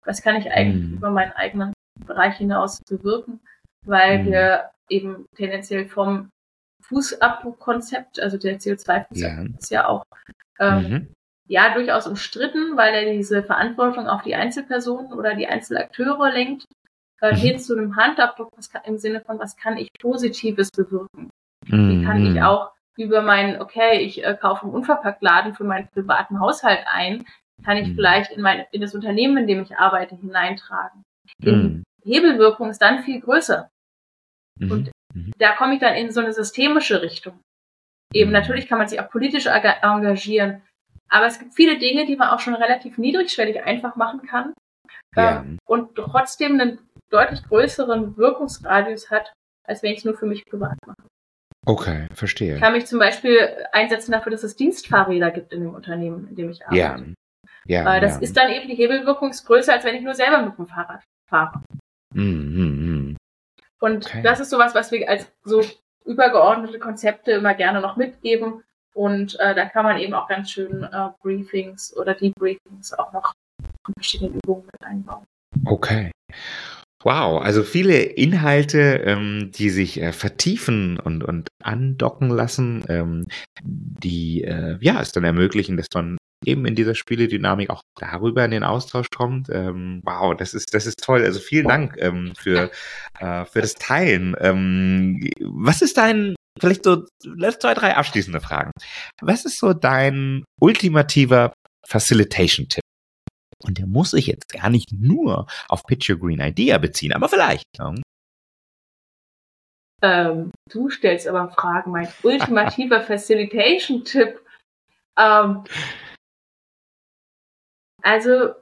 was kann ich eigentlich Mhm. über meinen eigenen Bereich hinaus bewirken, weil Mhm. wir eben tendenziell vom Fußabdruckkonzept, also der C O zwei Fußabdruck Ja. ist ja auch ähm, Mhm. ja durchaus umstritten, weil er diese Verantwortung auf die Einzelpersonen oder die Einzelakteure lenkt, äh, Mhm. hin zu einem Handabdruck, was kann, im Sinne von, was kann ich Positives bewirken? Mhm. Wie kann ich auch über meinen, okay, ich äh, kaufe im Unverpacktladen für meinen privaten Haushalt ein, kann ich Mhm. vielleicht in mein, in das Unternehmen, in dem ich arbeite, hineintragen. Mhm. Die Hebelwirkung ist dann viel größer. Mhm. Und Mhm. da komme ich dann in so eine systemische Richtung. Eben Mhm. natürlich kann man sich auch politisch aga- engagieren, aber es gibt viele Dinge, die man auch schon relativ niedrigschwellig einfach machen kann, Ja. ähm, und trotzdem einen deutlich größeren Wirkungsradius hat, als wenn ich es nur für mich privat mache. Okay, Ich verstehe. kann mich zum Beispiel einsetzen dafür, dass es Dienstfahrräder gibt in dem Unternehmen, in dem ich Ja. arbeite. Ja. Äh, das ja. ist dann eben die Hebelwirkung ist größer, als wenn ich nur selber mit dem Fahrrad fahre. Mhm. Mhm. Und Okay. das ist sowas, was wir als so übergeordnete Konzepte immer gerne noch mitgeben. Und äh, da kann man eben auch ganz schön äh, Briefings oder Debriefings auch noch in verschiedenen Übungen mit einbauen. Okay. Wow, also viele Inhalte, ähm, die sich äh, vertiefen und, und andocken lassen, ähm, die äh, ja es dann ermöglichen, dass man eben in dieser Spieledynamik auch darüber in den Austausch kommt. Ähm, wow, das ist das ist toll. Also vielen Dank ähm, für äh, für das Teilen. Ähm, was ist dein vielleicht so let's zwei drei abschließende Fragen? Was ist so dein ultimativer Facilitation-Tipp? Und der muss sich jetzt gar nicht nur auf Pitch Your Green Idea beziehen, aber vielleicht. Ja. Ähm, du stellst aber Fragen. Mein ultimativer Facilitation-Tipp. Ähm, also,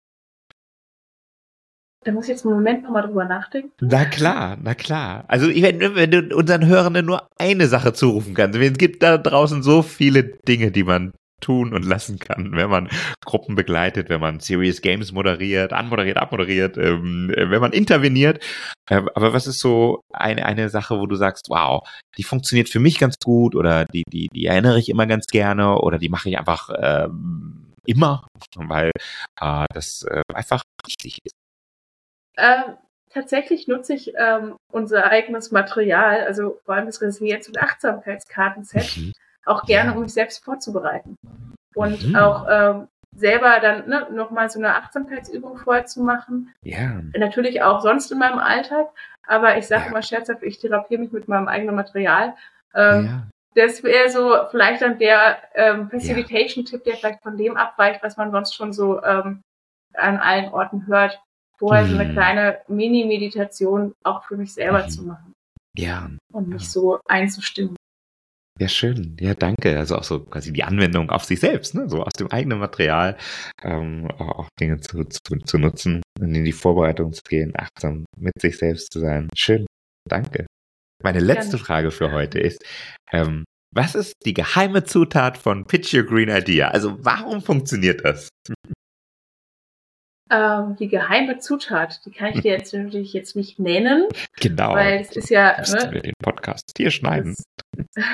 da muss ich jetzt einen Moment nochmal drüber nachdenken. Na klar, na klar. Also ich, wenn, wenn du unseren Hörenden nur eine Sache zurufen kannst, es gibt da draußen so viele Dinge, die man tun und lassen kann, wenn man Gruppen begleitet, wenn man Serious Games moderiert, anmoderiert, abmoderiert, ähm, wenn man interveniert. Äh, aber was ist so eine, eine Sache, wo du sagst, wow, die funktioniert für mich ganz gut oder die, die, die erinnere ich immer ganz gerne oder die mache ich einfach ähm, immer, weil äh, das äh, einfach wichtig ist. Ähm, tatsächlich nutze ich ähm, unser eigenes Material, also vor allem das Resilienz- und Achtsamkeitskartenset, Mhm. auch gerne, Ja. um mich selbst vorzubereiten. Und Mhm. auch ähm, selber dann ne, nochmal so eine Achtsamkeitsübung vorher zu machen. Ja. Natürlich auch sonst in meinem Alltag, aber ich sage Ja. immer scherzhaft, ich therapiere mich mit meinem eigenen Material. Ähm, Ja. Das wäre so vielleicht dann der ähm, Facilitation-Tipp, der vielleicht von dem abweicht, was man sonst schon so ähm, an allen Orten hört. Vorher so eine Hm. kleine Mini-Meditation auch für mich selber Mhm. zu machen Ja. und mich Ja. so einzustimmen. Ja, schön. Ja, danke. Also auch so quasi die Anwendung auf sich selbst, ne? So aus dem eigenen Material ähm, auch Dinge zu, zu, zu nutzen und in die Vorbereitung zu gehen, achtsam mit sich selbst zu sein. Schön. Danke. Meine letzte Gerne. Frage für heute ist, ähm, was ist die geheime Zutat von Pitch Your Green Idea? Also warum funktioniert das? Ähm, die geheime Zutat, die kann ich dir jetzt natürlich jetzt nicht nennen, Genau. weil es ist ja, Müssten ne, wir den Podcast hier schneiden. das,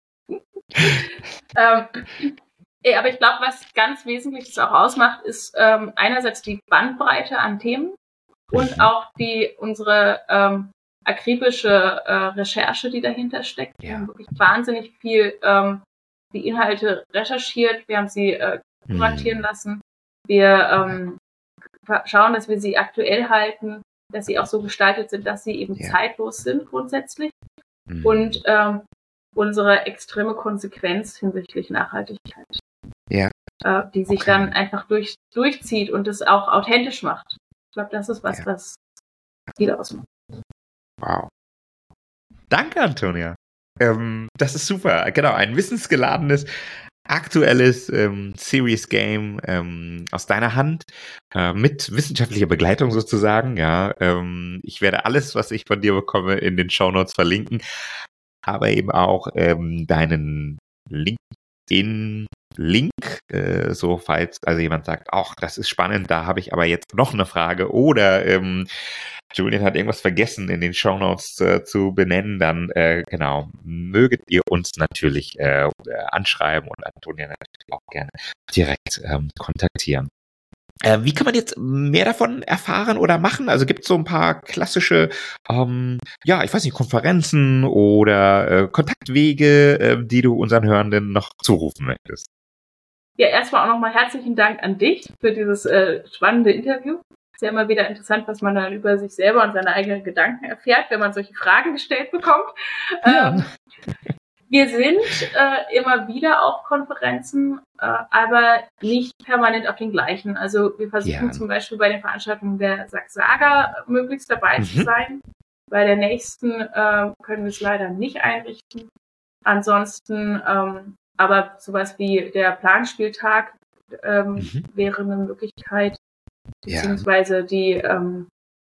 ähm, eh, aber ich glaube, was ganz Wesentliches auch ausmacht, ist ähm, einerseits die Bandbreite an Themen und Mhm. auch die unsere ähm, akribische äh, Recherche, die dahinter steckt. Wir Ja. haben wirklich wahnsinnig viel ähm, die Inhalte recherchiert, wir haben sie äh, kuratieren Mhm. lassen, wir ähm, schauen, dass wir sie aktuell halten, dass sie auch so gestaltet sind, dass sie eben Ja. zeitlos sind grundsätzlich Mhm. und ähm, unsere extreme Konsequenz hinsichtlich Nachhaltigkeit, Ja. äh, die sich Okay. dann einfach durch, durchzieht und es auch authentisch macht. Ich glaube, das ist was, Ja. was viel ausmacht. Wow. Danke, Antonia. Ähm, das ist super. Genau, ein wissensgeladenes, aktuelles ähm, Serious Game ähm, aus deiner Hand äh, mit wissenschaftlicher Begleitung sozusagen. Ja, ähm, ich werde alles, was ich von dir bekomme, in den Shownotes verlinken, aber eben auch ähm, deinen LinkedIn-Link, äh, so falls also jemand sagt, ach, das ist spannend, da habe ich aber jetzt noch eine Frage oder ähm, Julian hat irgendwas vergessen in den Shownotes äh, zu benennen, dann äh, genau, möget ihr uns natürlich äh, äh, anschreiben und Antonia natürlich auch gerne direkt ähm, kontaktieren. Äh, wie kann man jetzt mehr davon erfahren oder machen? Also gibt es so ein paar klassische, ähm, ja, ich weiß nicht, Konferenzen oder äh, Kontaktwege, äh, die du unseren Hörenden noch zurufen möchtest? Ja, erstmal auch nochmal herzlichen Dank an dich für dieses äh, spannende Interview. Ist ja immer wieder interessant, was man dann über sich selber und seine eigenen Gedanken erfährt, wenn man solche Fragen gestellt bekommt. Ja. Ähm, wir sind äh, immer wieder auf Konferenzen, äh, aber nicht permanent auf den gleichen. Also wir versuchen ja. zum Beispiel bei den Veranstaltungen der Saga möglichst dabei mhm. zu sein. Bei der nächsten äh, können wir es leider nicht einrichten. Ansonsten, ähm, aber sowas wie der Planspieltag ähm, mhm. wäre eine Möglichkeit, beziehungsweise ja. die ähm,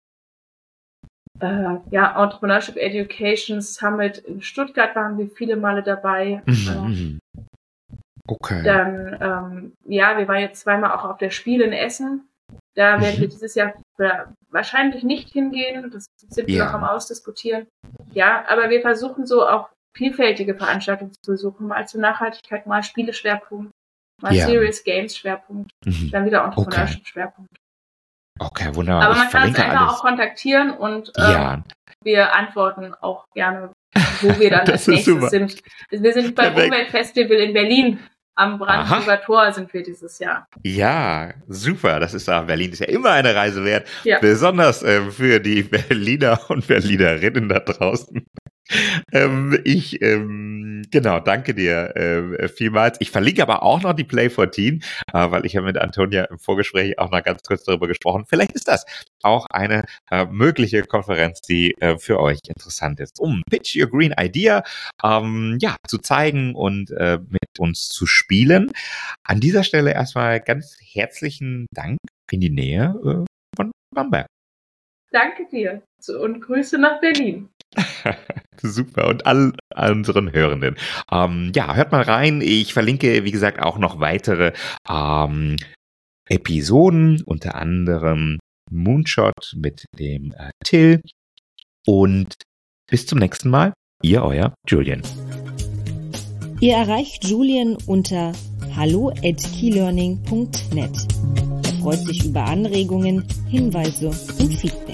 äh, ja, Entrepreneurship Education Summit in Stuttgart waren wir viele Male dabei. Mhm. Okay. Dann, ähm, ja, wir waren jetzt zweimal auch auf der Spiel in Essen. Da werden mhm. wir dieses Jahr wahrscheinlich nicht hingehen. Das sind wir ja. noch am Ausdiskutieren. Ja, aber wir versuchen so auch vielfältige Veranstaltungen zu besuchen. Mal zur Nachhaltigkeit, mal Spieleschwerpunkt, mal ja. Serious Games Schwerpunkt, mhm. dann wieder Entrepreneurship okay. Schwerpunkt. Okay, wunderbar. Aber man ich kann uns einfach alles. auch kontaktieren und ähm, ja. wir antworten auch gerne, wo wir dann als nächstes super. sind. Wir sind beim Perfekt. Umweltfestival in Berlin. Am Brandenburger Tor sind wir dieses Jahr. Ja, super. Das ist auch, Berlin ist ja immer eine Reise wert. Ja. Besonders äh, für die Berliner und Berlinerinnen da draußen. ähm, ich, ähm, genau, danke dir äh, vielmals. Ich verlinke aber auch noch die Play vierzehn, äh, weil ich habe mit Antonia im Vorgespräch auch noch ganz kurz darüber gesprochen. Vielleicht ist das auch eine äh, mögliche Konferenz, die äh, für euch interessant ist, um Pitch Your Green Idea ähm, ja, zu zeigen und äh, mit uns zu spielen. An dieser Stelle erstmal ganz herzlichen Dank in die Nähe äh, von Bamberg. Danke dir und Grüße nach Berlin. Super. Und all, all unseren Hörenden. Ähm, ja, hört mal rein. Ich verlinke, wie gesagt, auch noch weitere ähm, Episoden, unter anderem Moonshot mit dem äh, Till. Und bis zum nächsten Mal. Ihr, euer Julian. Ihr erreicht Julian unter hallo at keylearning punkt net. Er freut sich über Anregungen, Hinweise und Feedback.